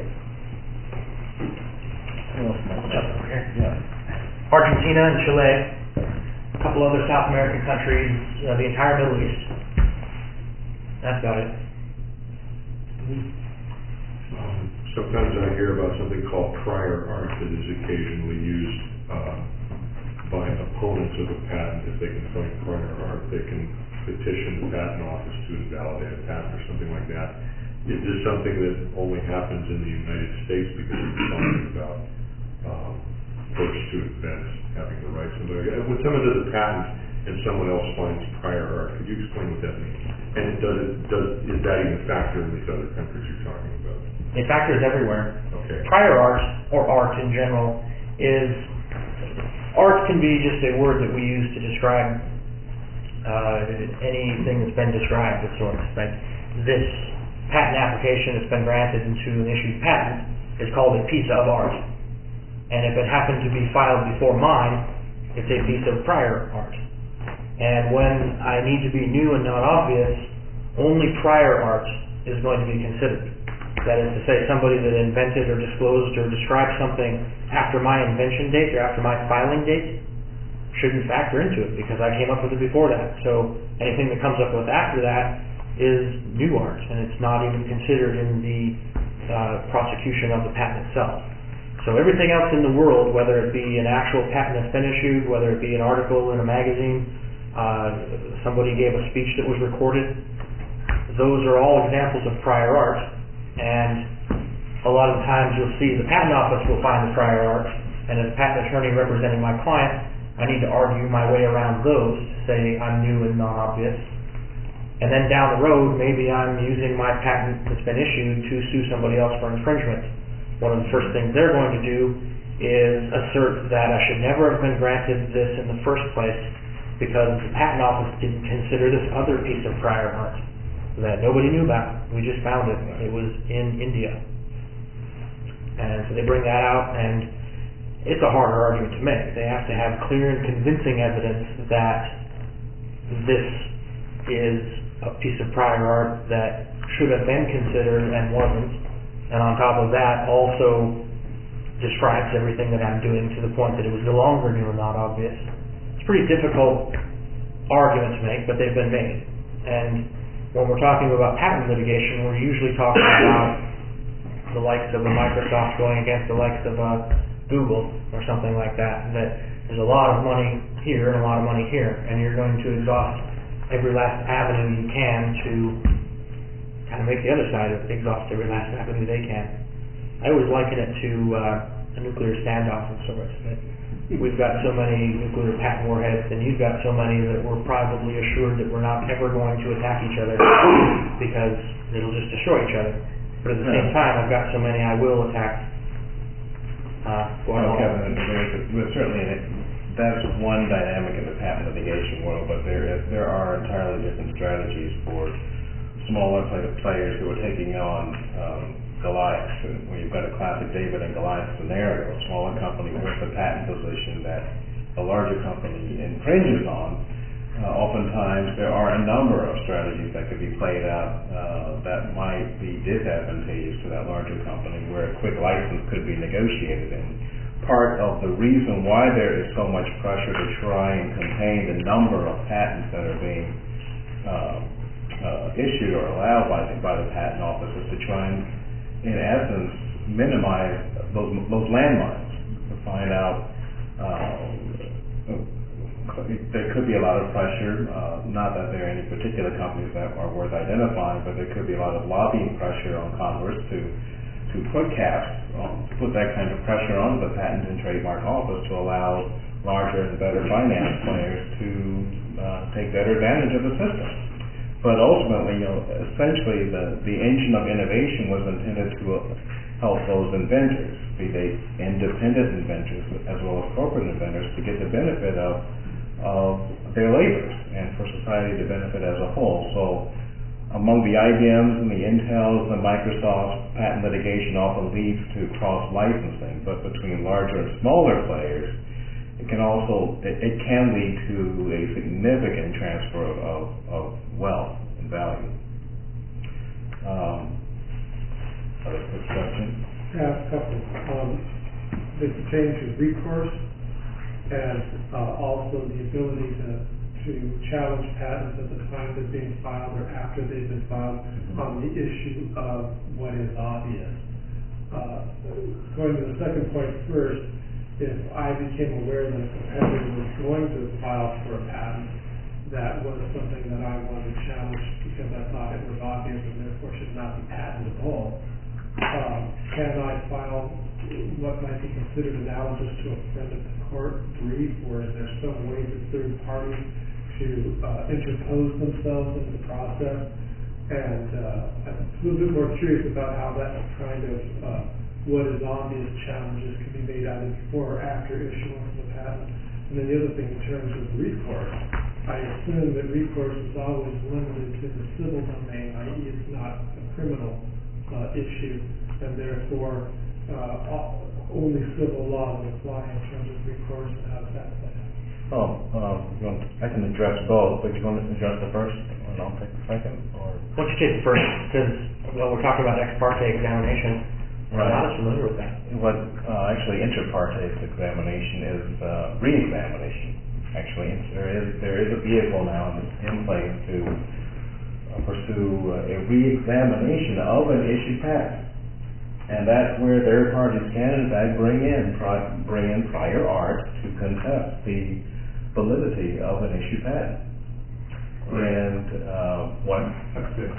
Jump over here. Yeah. Argentina and Chile, a couple other South American countries, uh, the entire Middle East. That's about it. Sometimes I hear about something called prior art that is occasionally used uh, by opponents of a patent. If they can find prior art, they can petition the patent office to invalidate a patent or something like that. Is this something that only happens in the United States because we're talking about um, first to invent, having the right somebody? When someone does a patent and someone else finds prior art, could you explain what that means? And does it does is that even a factor in these other countries you're talking about? It factors everywhere. Okay. Prior art, or art in general, is art can be just a word that we use to describe uh, anything that's been described of sorts. Right? This patent application that's been granted into an issued patent is called a piece of art. And if it happened to be filed before mine, it's a piece of prior art. And when I need to be new and not obvious, only prior art is going to be considered. That is to say, somebody that invented or disclosed or described something after my invention date or after my filing date shouldn't factor into it because I came up with it before that. So anything that comes up with after that is new art, and it's not even considered in the uh, prosecution of the patent itself. So everything else in the world, whether it be an actual patent that's been issued, whether it be an article in a magazine, uh, somebody gave a speech that was recorded, those are all examples of prior art, and a lot of the times you'll see the patent office will find the prior art, and as a patent attorney representing my client, I need to argue my way around those to say I'm new and non-obvious. And then down the road, maybe I'm using my patent that's been issued to sue somebody else for infringement. One of the first things they're going to do is assert that I should never have been granted this in the first place because the patent office didn't consider this other piece of prior art that nobody knew about. We just found it. It was in India. And so they bring that out, and it's a harder argument to make. They have to have clear and convincing evidence that this is a piece of prior art that should have been considered and wasn't. And on top of that, also describes everything that I'm doing to the point that it was no longer new and not obvious. It's a pretty difficult argument to make, but they've been made. And when we're talking about patent litigation, we're usually talking about the likes of a Microsoft going against the likes of a Google or something like that. That there's a lot of money here and a lot of money here, and you're going to exhaust every last avenue you can to kind of make the other side of exhaust every last avenue they can. I always liken it to uh, a nuclear standoff of sorts. That we've got so many nuclear patent warheads, and you've got so many that we're probably assured that we're not ever going to attack each other because it'll just destroy each other. But at the same time, I've got so many I will attack. Uh, going well, on. Kevin, there's, there's certainly an, that's one dynamic in the patent litigation world, but there is, there are entirely different strategies for smaller players who are taking on um, Goliath, where you've got a classic David and Goliath scenario, a smaller company with a patent position that a larger company infringes on. Uh, oftentimes there are a number of strategies that could be played out uh, that might be disadvantageous to that larger company, where a quick license could be negotiated. And part of the reason why there is so much pressure to try and contain the number of patents that are being uh, uh, issued or allowed by the, by the patent office is to try and, in essence, minimize those those landmines, to find out uh, there could be a lot of pressure, uh, not that there are any particular companies that are worth identifying, but there could be a lot of lobbying pressure on Congress to to put caps, on, to put that kind of pressure on the Patent and Trademark Office to allow larger and better finance players to uh, take better advantage of the system. But ultimately, you know, essentially the, the engine of innovation was intended to help those inventors, be they independent inventors as well as corporate inventors, to get the benefit of of their labors and for society to benefit as a whole. So among the I B Ms and the Intels and Microsofts, patent litigation often leads to cross-licensing, but between larger and smaller players, it can also, it, it can lead to a significant transfer of, of, of wealth and value. Um, other quick question? Yeah, a couple. Um, they pertain to recourse and uh, also the ability to, to challenge patents at the time they're being filed or after they've been filed on the issue of what is obvious. Uh, going to the second point first, if I became aware that a competitor was going to file for a patent that was something that I wanted to challenge because I thought it was obvious and therefore should not be patentable, um, can I file what might be considered analogous to a friend of the court brief, or is there some way for third parties to uh, interpose themselves into the process? And uh, I'm a little bit more curious about how that kind of uh, what is obvious challenges can be made either before or after issuance of the patent. And then the other thing in terms of recourse, I assume that recourse is always limited to the civil domain, that is it's not a criminal uh, issue, and therefore uh, all, only civil law will apply in terms of recourse, and how does that play out? Oh, um, you want, I can address both, but you want to address the first, and I'll take the second, or? Why don't you take the first, because when we're talking about ex parte examination, we're Right. not as familiar with that. What, uh, actually, inter partes examination is, uh, re-examination. Actually, it's, there is, there is a vehicle now in, in place to uh, pursue uh, a re-examination of an issued patent. And that's where third parties can, in fact, bring in, pri- bring in prior art to contest the validity of an issued patent. And, uh, what? That's it.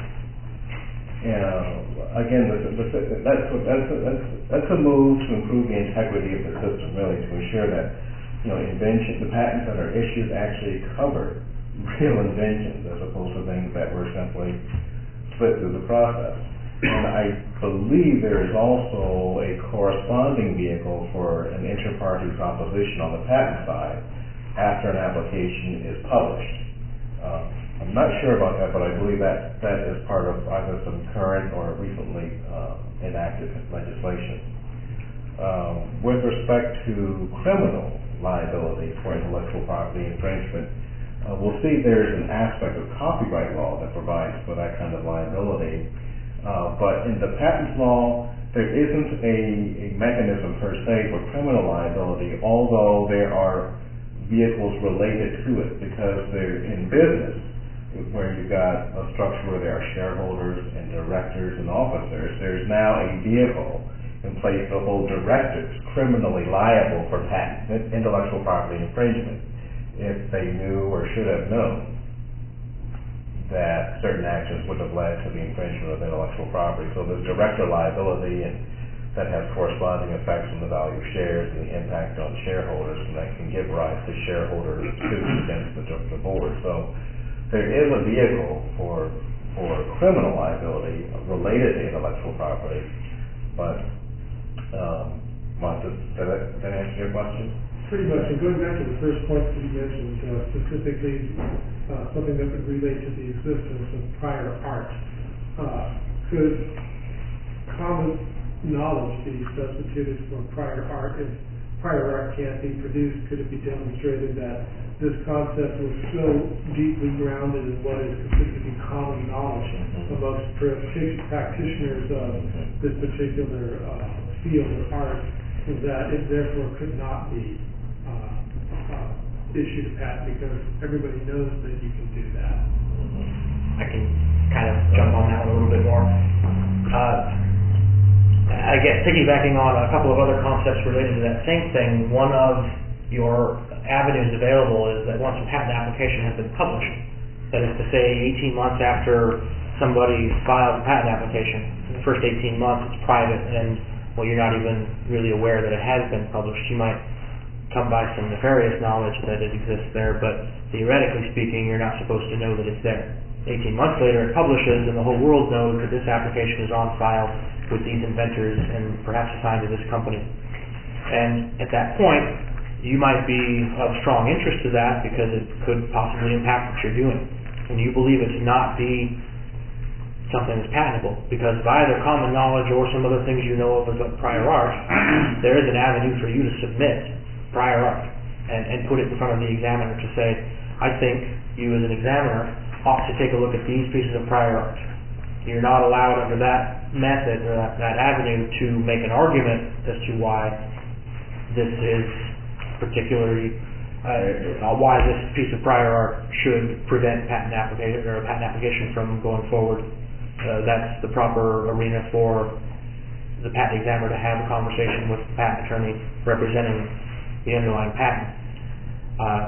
Uh, again, the, the, the, that's, what, that's, a, that's, that's a move to improve the integrity of the system, really, to ensure that, you know, invention, the patents that are issued actually cover real inventions as opposed to things that were simply split through the process. And I believe there is also a corresponding vehicle for an inter partes opposition on the patent side after an application is published. Uh, I'm not sure about that, but I believe that that is part of either some current or recently uh, enacted legislation. Um, with respect to criminal liability for intellectual property infringement, uh, we'll see there's an aspect of copyright law that provides for that kind of liability. Uh, but in the patent law, there isn't a, a mechanism per se for criminal liability, although there are vehicles related to it, because they're in business, where you've got a structure where there are shareholders and directors and officers. There's now a vehicle in place to hold directors criminally liable for patent intellectual property infringement if they knew or should have known that certain actions would have led to the infringement of intellectual property. So there's director liability, and that has corresponding effects on the value of shares and the impact on shareholders, and that can give rise to shareholder suits against the, the board. So there is a vehicle for for criminal liability related to intellectual property, but um, Mark, does that, does that answer your question? Pretty much, and going back to the first point that you mentioned, uh, specifically uh, something that would relate to the existence of prior art, uh, could common knowledge be substituted for prior art? If prior art can't be produced, could it be demonstrated that this concept was so deeply grounded in what is considered to be common knowledge mm-hmm. amongst practitioners of this particular uh, field of art, that it therefore could not be uh, uh, issued a patent because everybody knows that you can do that? I can kind of jump on that one a little bit more. Uh, I guess piggybacking on a couple of other concepts related to that same thing, one of your avenues available is that once a patent application has been published, that is to say eighteen months after somebody files a patent application, in the first eighteen months it's private and well, you're not even really aware that it has been published. You might come by some nefarious knowledge that it exists there, but theoretically speaking, you're not supposed to know that it's there. eighteen months later, it publishes, and the whole world knows that this application is on file with these inventors and perhaps assigned to this company. And at that point, you might be of strong interest to that because it could possibly impact what you're doing. And you believe it to not be something that's patentable, because by either common knowledge or some other things you know of as prior art, there is an avenue for you to submit prior art and, and put it in front of the examiner to say, I think you as an examiner ought to take a look at these pieces of prior art. You're not allowed under that method or that, that avenue to make an argument as to why this is particularly uh, why this piece of prior art should prevent patent application or a patent application from going forward. Uh, that's the proper arena for the patent examiner to have a conversation with the patent attorney representing the underlying patent. Uh,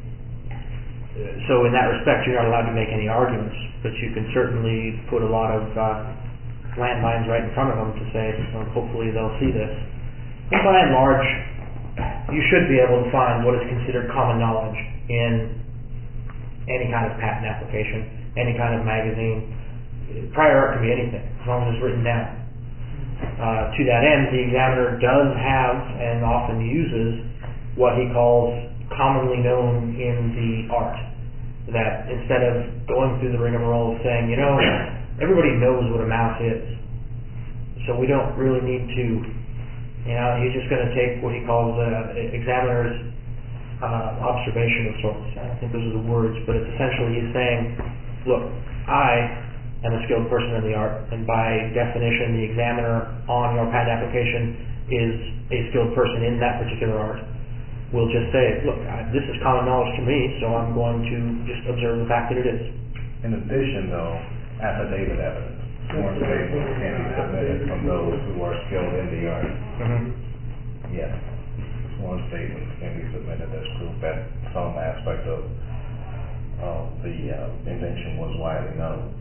so in that respect, you're not allowed to make any arguments, but you can certainly put a lot of uh, landmines right in front of them to say, well, hopefully they'll see this. And by and large, you should be able to find what is considered common knowledge in any kind of patent application, any kind of magazine. Prior art can be anything, as long as it's written down. Uh, to that end, the examiner does have and often uses what he calls commonly known in the art. that instead of going through the rigmarole of saying, you know, everybody knows what a mouse is, so we don't really need to, you know, he's just going to take what he calls uh, examiner's uh, observation of sorts. I don't think those are the words, but it's essentially he's saying, look, I am a skilled person in the art, and by definition, the examiner on your patent application is a skilled person in that particular art. We'll just say, look, I, this is common knowledge to me, so I'm going to just observe the fact that it is. In addition, though, affidavit evidence, sworn statements can be submitted from those who are skilled in the art. Mm-hmm. Yes, sworn statements can be submitted as proof that some aspect of, of the uh, invention was widely known.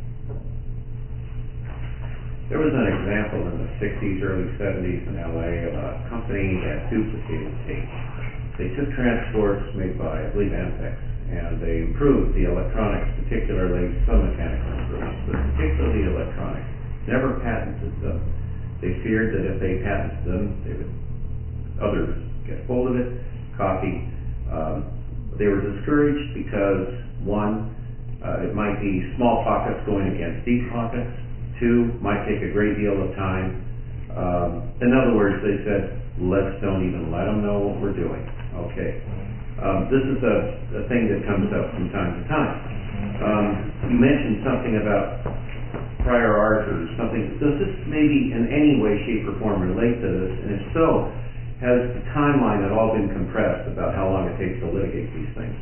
There was an example in the sixties, early seventies in L A of a company that duplicated tape. They took transports made by, I believe, Ampex, and they improved the electronics, particularly some mechanical improvements, but particularly electronics. Never patented them. They feared that if they patented them, they would others get hold of it, copy. Um, they were discouraged because, one, uh, it might be small pockets going against deep pockets. Two, might take a great deal of time. Um, in other words, they said, let's don't even let them know what we're doing. Okay. Um, this is a, a thing that comes up from time to time. Um, you mentioned something about prior art or something. Does this maybe in any way, shape, or form relate to this? And if so, has the timeline at all been compressed about how long it takes to litigate these things?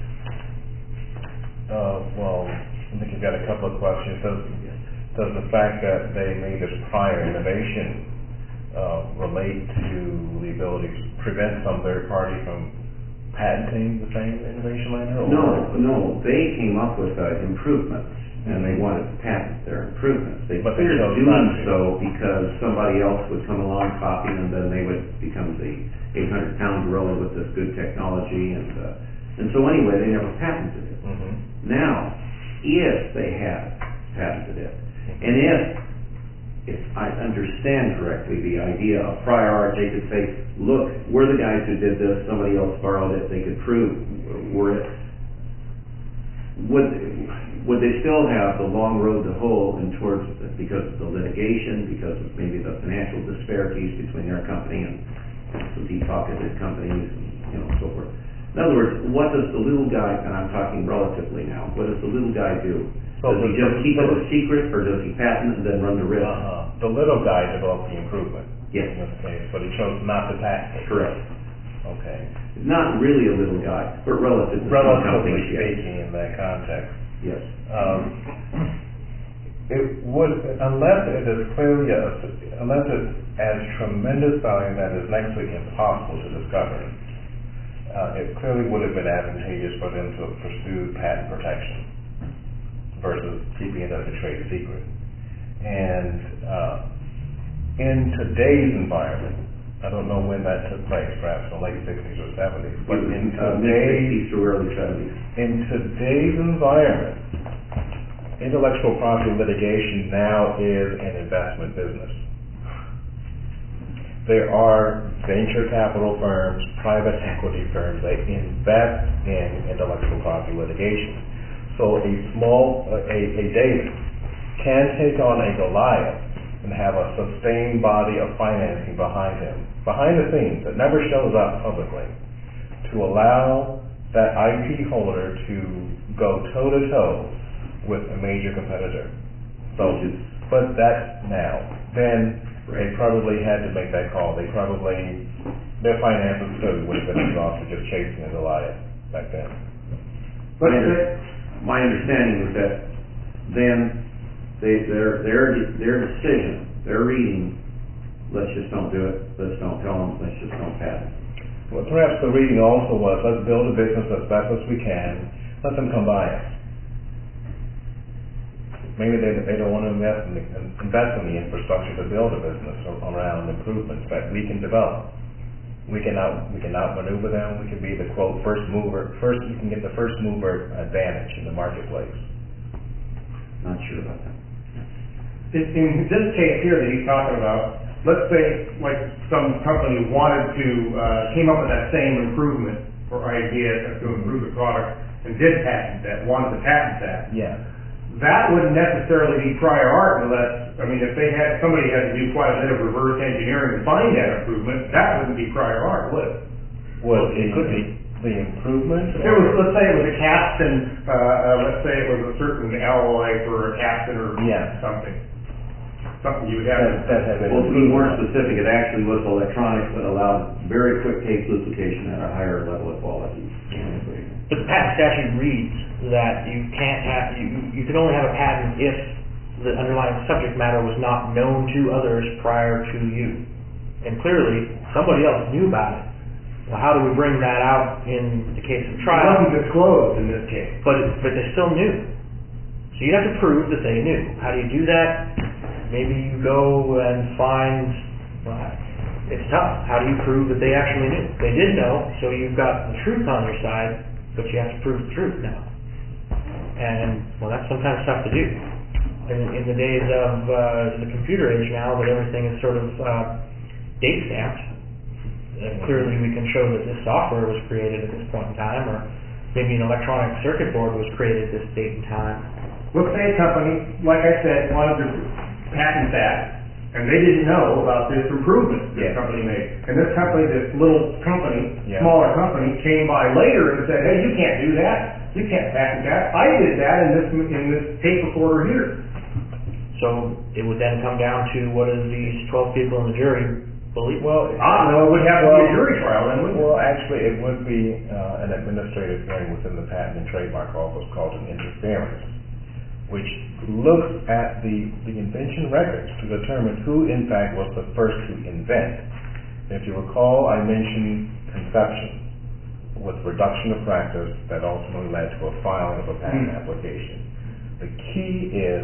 Uh, well, I think you've got a couple of questions. Does, does the fact that they made this prior innovation uh, relate to the ability to prevent some third party from patenting the same innovation later? Or? No, no. They came up with uh, improvements, and they wanted to patent their improvements. They but they feared chose doing not to. so because somebody else would come along, copy, and then they would become the eight hundred pound gorilla with this good technology. And uh, and so anyway, they never patented it. Mm-hmm. Now, if they had patented it, and if, if I understand correctly, the idea of prior art, they could say, look, we're the guys who did this, somebody else borrowed it, they could prove we're it. Would, would they still have the long road to hoe in towards, the, because of the litigation, because of maybe the financial disparities between their company and some deep-pocketed companies, and you know, so forth. In other words, what does the little guy, and I'm talking relatively now, what does the little guy do? So does he just keep it a secret, or does he patent and then run the risk? Uh-huh. The little guy developed the improvement. Yes. In this case, but he chose not to patent it. Correct. Okay. Not really a little guy, but relative to some Relatively companies, yes. speaking, in that context. Yes. Um, it would, unless it is clearly, a, unless it adds tremendous value that is next to impossible to discover, uh, it clearly would have been advantageous for them to have pursued patent protection versus keeping it as a trade secret. And uh, in today's environment, I don't know when that took place, perhaps in the late sixties or seventies, but in uh, today's, to early seventies. in today's environment, intellectual property litigation now is an investment business. There are venture capital firms, private equity firms that invest in intellectual property litigation. So a small, uh, a, a David can take on a Goliath and have a sustained body of financing behind him, behind the scenes, that never shows up publicly, to allow that I P holder to go toe-to-toe with a major competitor. So, but that now, then they probably had to make that call. They probably, their finances clearly would have been exhausted just chasing a Goliath back then. But my understanding is that then they, their their their decision, their reading, let's just don't do it, let's don't tell them, let's just don't patent. Well, perhaps the reading also was, let's build a business as best as we can, let them come by us. Maybe they, they don't want to invest in, the, invest in the infrastructure to build a business around improvements that we can develop. We can out, we can outmaneuver them. We can be the quote first mover. First, we can get the first mover advantage in the marketplace. Not sure about that. In, in this case here that he's talking about, let's say like some company wanted to uh, came up with that same improvement or idea to improve the product, and did patent that, wanted to patent that, Yeah. that wouldn't necessarily be prior art unless, I mean, if they had, somebody had to do quite a bit of reverse engineering to find that improvement, that wouldn't be prior art, would it? Was It the, could the, the improvement? If it was, let's say it was a capstan, uh, uh, let's say it was a certain alloy for a capstan or Yeah. something. Something you would have. That, that had been. Well, to be more improved. specific, it actually was electronics that allowed very quick tape lubrication at a higher level of quality. But the patent statute reads that you can't have, you, you can only have a patent if the underlying subject matter was not known to others prior to you. And clearly, somebody else knew about it. Well, how do we bring that out in the case of It trial? wasn't disclosed in this case. But, it- but they still knew. So you'd have to prove that they knew. How do you do that? Maybe you go and find, well, it's tough. How do you prove that they actually knew? They did know, so you've got the truth on your side, but you have to prove the truth now. And, well, that's sometimes tough to do. In, in the days of uh, the computer age now, that everything is sort of uh, date stamped, uh, clearly we can show that this software was created at this point in time, or maybe an electronic circuit board was created at this date and time. Let's say a company, like I said, wanted to patent that, and they didn't know about this improvement this Yeah. company made. And this company, this little company, Yeah. smaller company, came by later and said, hey, you can't do that. You can't patent that. I did that in this, in this tape recorder here. So it would then come down to what does these twelve people in the jury believe? Well, Ah, well, it would have to be Well- a jury trial then, wouldn't it? well, actually, it would be uh, an administrative hearing within the Patent and Trademark Office called an interference, which looks at the, the invention records to determine who, in fact, was the first to invent. If you recall, I mentioned conception with reduction of practice that ultimately led to a filing of a patent Mm. application. The key is,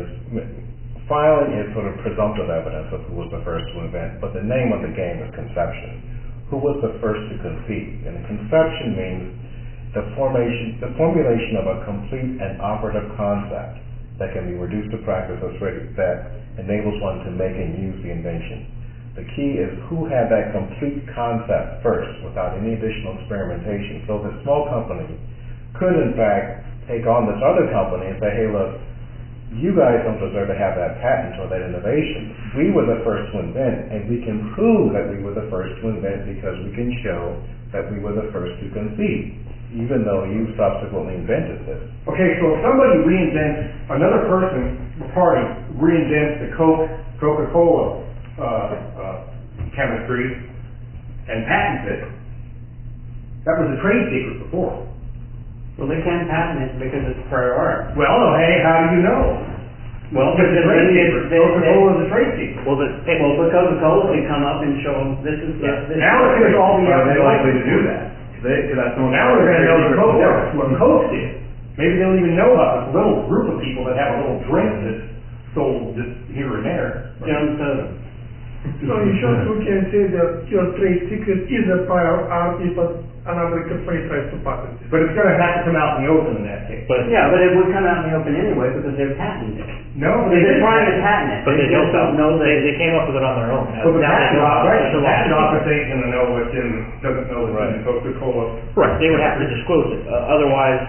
filing is sort of presumptive evidence of who was the first to invent, but the name of the game is conception. Who was the first to conceive? And conception means the formation, the formulation of a complete and operative concept that can be reduced to practice as ready, that enables one to make and use the invention. The key is who had that complete concept first without any additional experimentation. So this small company could in fact take on this other company and say, hey look, you guys don't deserve to have that patent or that innovation. We were the first to invent, and we can prove that we were the first to invent because we can show that we were the first to conceive, even though you subsequently invented this. Okay, so if somebody reinvents, another person, party, reinvents the Coke, Coca-Cola uh, uh, chemistry and patents it, that was a trade secret before. Well, they can't patent it because it's prior art. Well, no, hey, how do you know? Well, It's a because trade they- secret. they- Coca-Cola is a trade secret. Well, the, hey, Well, but Coca-Cola can come up and show them, this is the... this Now is- it's going to all be Are up they to likely to Coke. do that? They, cause that's the most. Now they're going to know the secret Coke, before. that's what Coke did. Maybe they don't even know about this little group of people that have a little drink that's sold just here and there. John Soda. So in short, we can say that your trade secret is a prior art if another company tries to patent it. But it's going to have to come out in the open in that case. but Yeah, but it would come out in the open anyway because they're patenting it. No, but If they they're did trying to patent patent it, but they they just don't know that... They, they came up with it on their own. it. Well, the Now they patent know office, about right, it. the It's a patent law. office ain't going to know what's in, doesn't know what's in Right. the Coca-Cola. Right, they would have to disclose it. Uh, otherwise,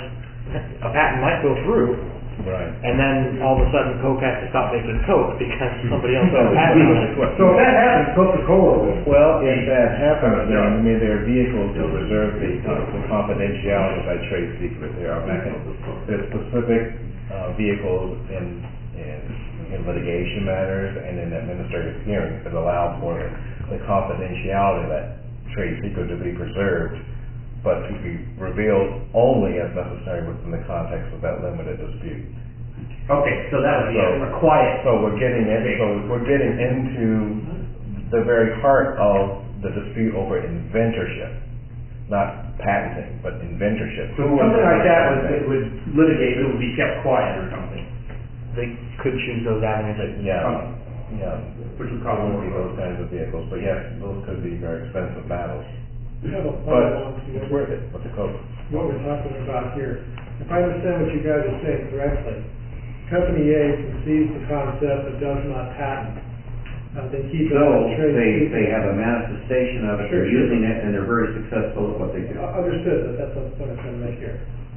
a patent might go through, Right. and then all of a sudden Coke has to stop making Coke because somebody else has a patent on it. So if that happens, Coca-Cola will. Well, if that happens, then, I mean, there are vehicles to preserve the, uh, the confidentiality of that trade secret. There are mechanisms, there are specific uh, vehicles in, in, in litigation matters and in administrative hearings that allow for the, the confidentiality of that trade secret to be preserved, but to be revealed only as necessary within the context of that limited dispute. Okay, so that would be So- a quiet. So we're getting in, so we're getting into the very heart of the dispute over inventorship, not patenting, but inventorship. So Who was something the like first that to would, invent? it would litigate, it would be kept quiet or something. They could choose those avenues. Yeah, Um, yeah. Which would It cost would more. be those kinds of vehicles, but yes, those could be very expensive battles. I have a But follow-on to it's what worth it with the Coke. what we're talking about here. If I understand what you guys are saying correctly, Company A conceives the concept but does not patent. Uh, they keep it So, as a trade they, secret. they have a manifestation of it, Sure, they're sure. using it, and they're very successful at what they do. Uh, Understood, but that's not the point I'm trying to make here.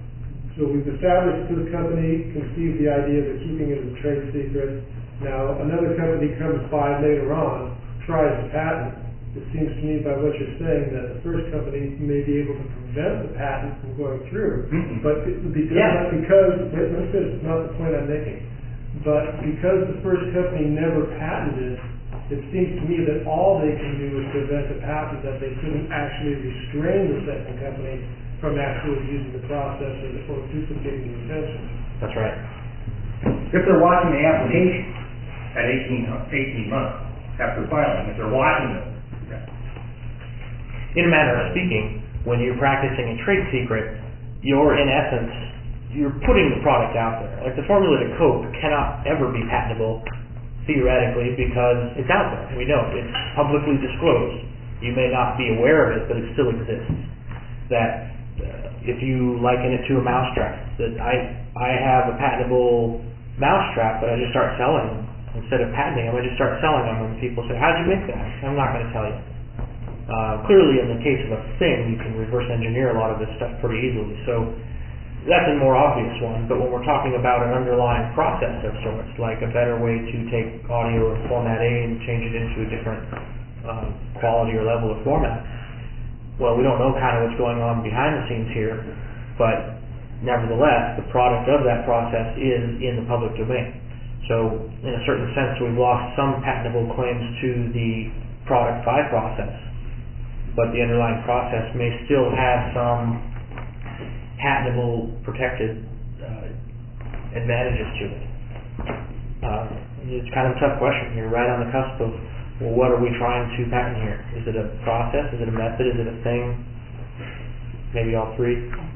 So we've established that the company conceived the idea of keeping it as a trade secret. Now, another company comes by later on, tries to patent. It seems to me by what you're saying that the first company may be able to prevent the patent from going through, Mm-mm. but it would be good, Yeah. but because, wait, let me finish, it's not the point I'm making. But because the first company never patented, it seems to me that all they can do is prevent a patent, that they couldn't actually restrain the second company from actually using the process or, or duplicating the invention. That's right. If they're watching the application at eighteen, eighteen months after filing, if they're watching them, In a manner of speaking, when you're practicing a trade secret, you're in essence, you're putting the product out there. Like the formula to Coke cannot ever be patentable, theoretically, because it's out there. We know it. It's publicly disclosed. You may not be aware of it, but it still exists. That uh, if you liken it to a mousetrap, that I I have a patentable mousetrap, but I just start selling them. Instead of patenting them, I just start selling them, and people say, how'd you make that? I'm not going to tell you. Uh, clearly, in the case of a thing, you can reverse engineer a lot of this stuff pretty easily. So that's a more obvious one. But when we're talking about an underlying process of sorts, like a better way to take audio in format A and change it into a different uh, quality or level of format, well, we don't know kind of what's going on behind the scenes here, but nevertheless, the product of that process is in the public domain. So, in a certain sense, we've lost some patentable claims to the product by process, but the underlying process may still have some patentable, protected uh, advantages to it. Uh, it's kind of a tough question. You're right on the cusp of, well, what are we trying to patent here? Is it a process? Is it a method? Is it a thing? Maybe all three?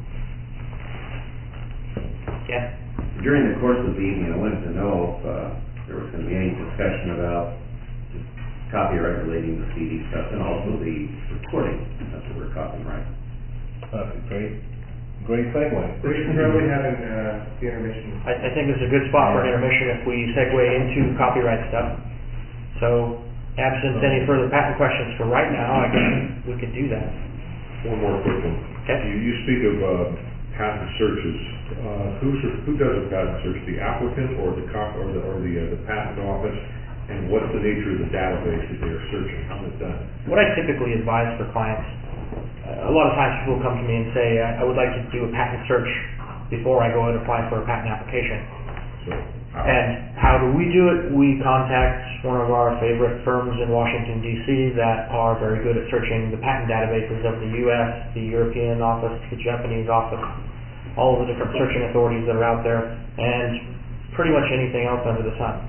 Yeah. During the course of the evening, I wanted to know if uh, there was going to be any discussion about just copyright relating to C D stuff, and also the recording. That's the word copyright. That's a great, great segue. We should probably have an, uh, the intermission. I, I think this is a good spot for an intermission if we segue into copyright stuff. So, absent any further patent questions for right now, I guess we could do that. One more quick one. Okay. You, you speak of uh, patent searches. Uh, who's, who does a patent search? The applicant or the cop or the or the, uh, the patent office? And what's the nature of the database that they are searching? How's it done? What I typically advise for clients, uh, a lot of times people come to me and say, I, I would like to do a patent search before I go and apply for a patent application. So, how? And how do we do it? We contact one of our favorite firms in Washington, D C that are very good at searching the patent databases of the U S, the European office, the Japanese office, all of the different searching authorities that are out there, and pretty much anything else under the sun.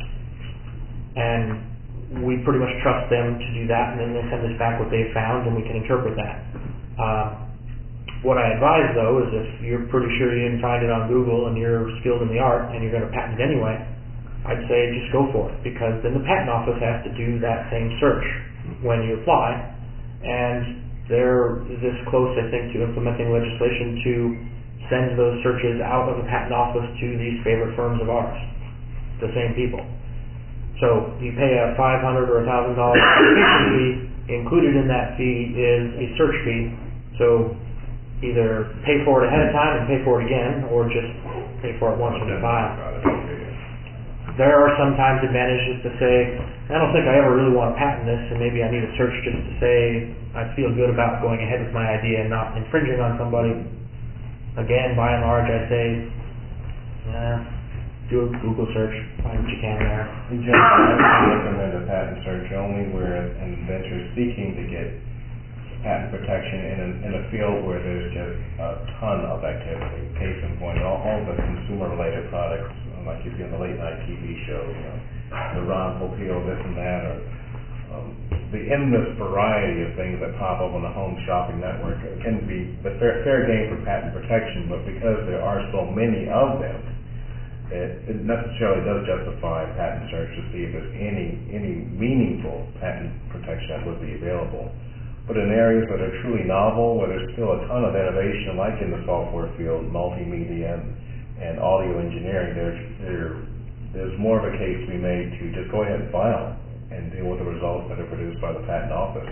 And we pretty much trust them to do that, and then they send us back what they've found, and we can interpret that. Um, what I advise, though, is if you're pretty sure you didn't find it on Google and you're skilled in the art and you're going to patent it anyway, I'd say just go for it, because then the patent office has to do that same search when you apply, and they're this close, I think, to implementing legislation to send those searches out of the patent office to these favorite firms of ours, the same people. So you pay a five hundred dollars or one thousand dollars application fee. Included in that fee is a search fee. So either pay for it ahead of time and pay for it again, or just pay for it once when you file. There are sometimes advantages to say, I don't think I ever really want to patent this, and maybe I need a search just to say I feel good about going ahead with my idea and not infringing on somebody. Again, by and large, I say, eh, do a Google search, find what you can there. In general, I would recommend a patent search only where an inventor is seeking to get patent protection in a, in a field where there's just a ton of activity. Case in point, all, all the consumer-related products, like you see on the late-night T V shows, you know, the Ron Popeil, this and that, or um, the endless variety of things that pop up on the home shopping network can be the fair, fair game for patent protection, but because there are so many of them, it, it necessarily does justify a patent search to see if there's any any meaningful patent protection that would be available. But in areas that are truly novel, where there's still a ton of innovation, like in the software field, multimedia, and, and audio engineering, there's there, there's more of a case to be made to just go ahead and file and deal with the results that are produced by the patent office.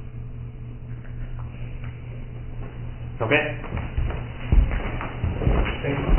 Okay. Thank you.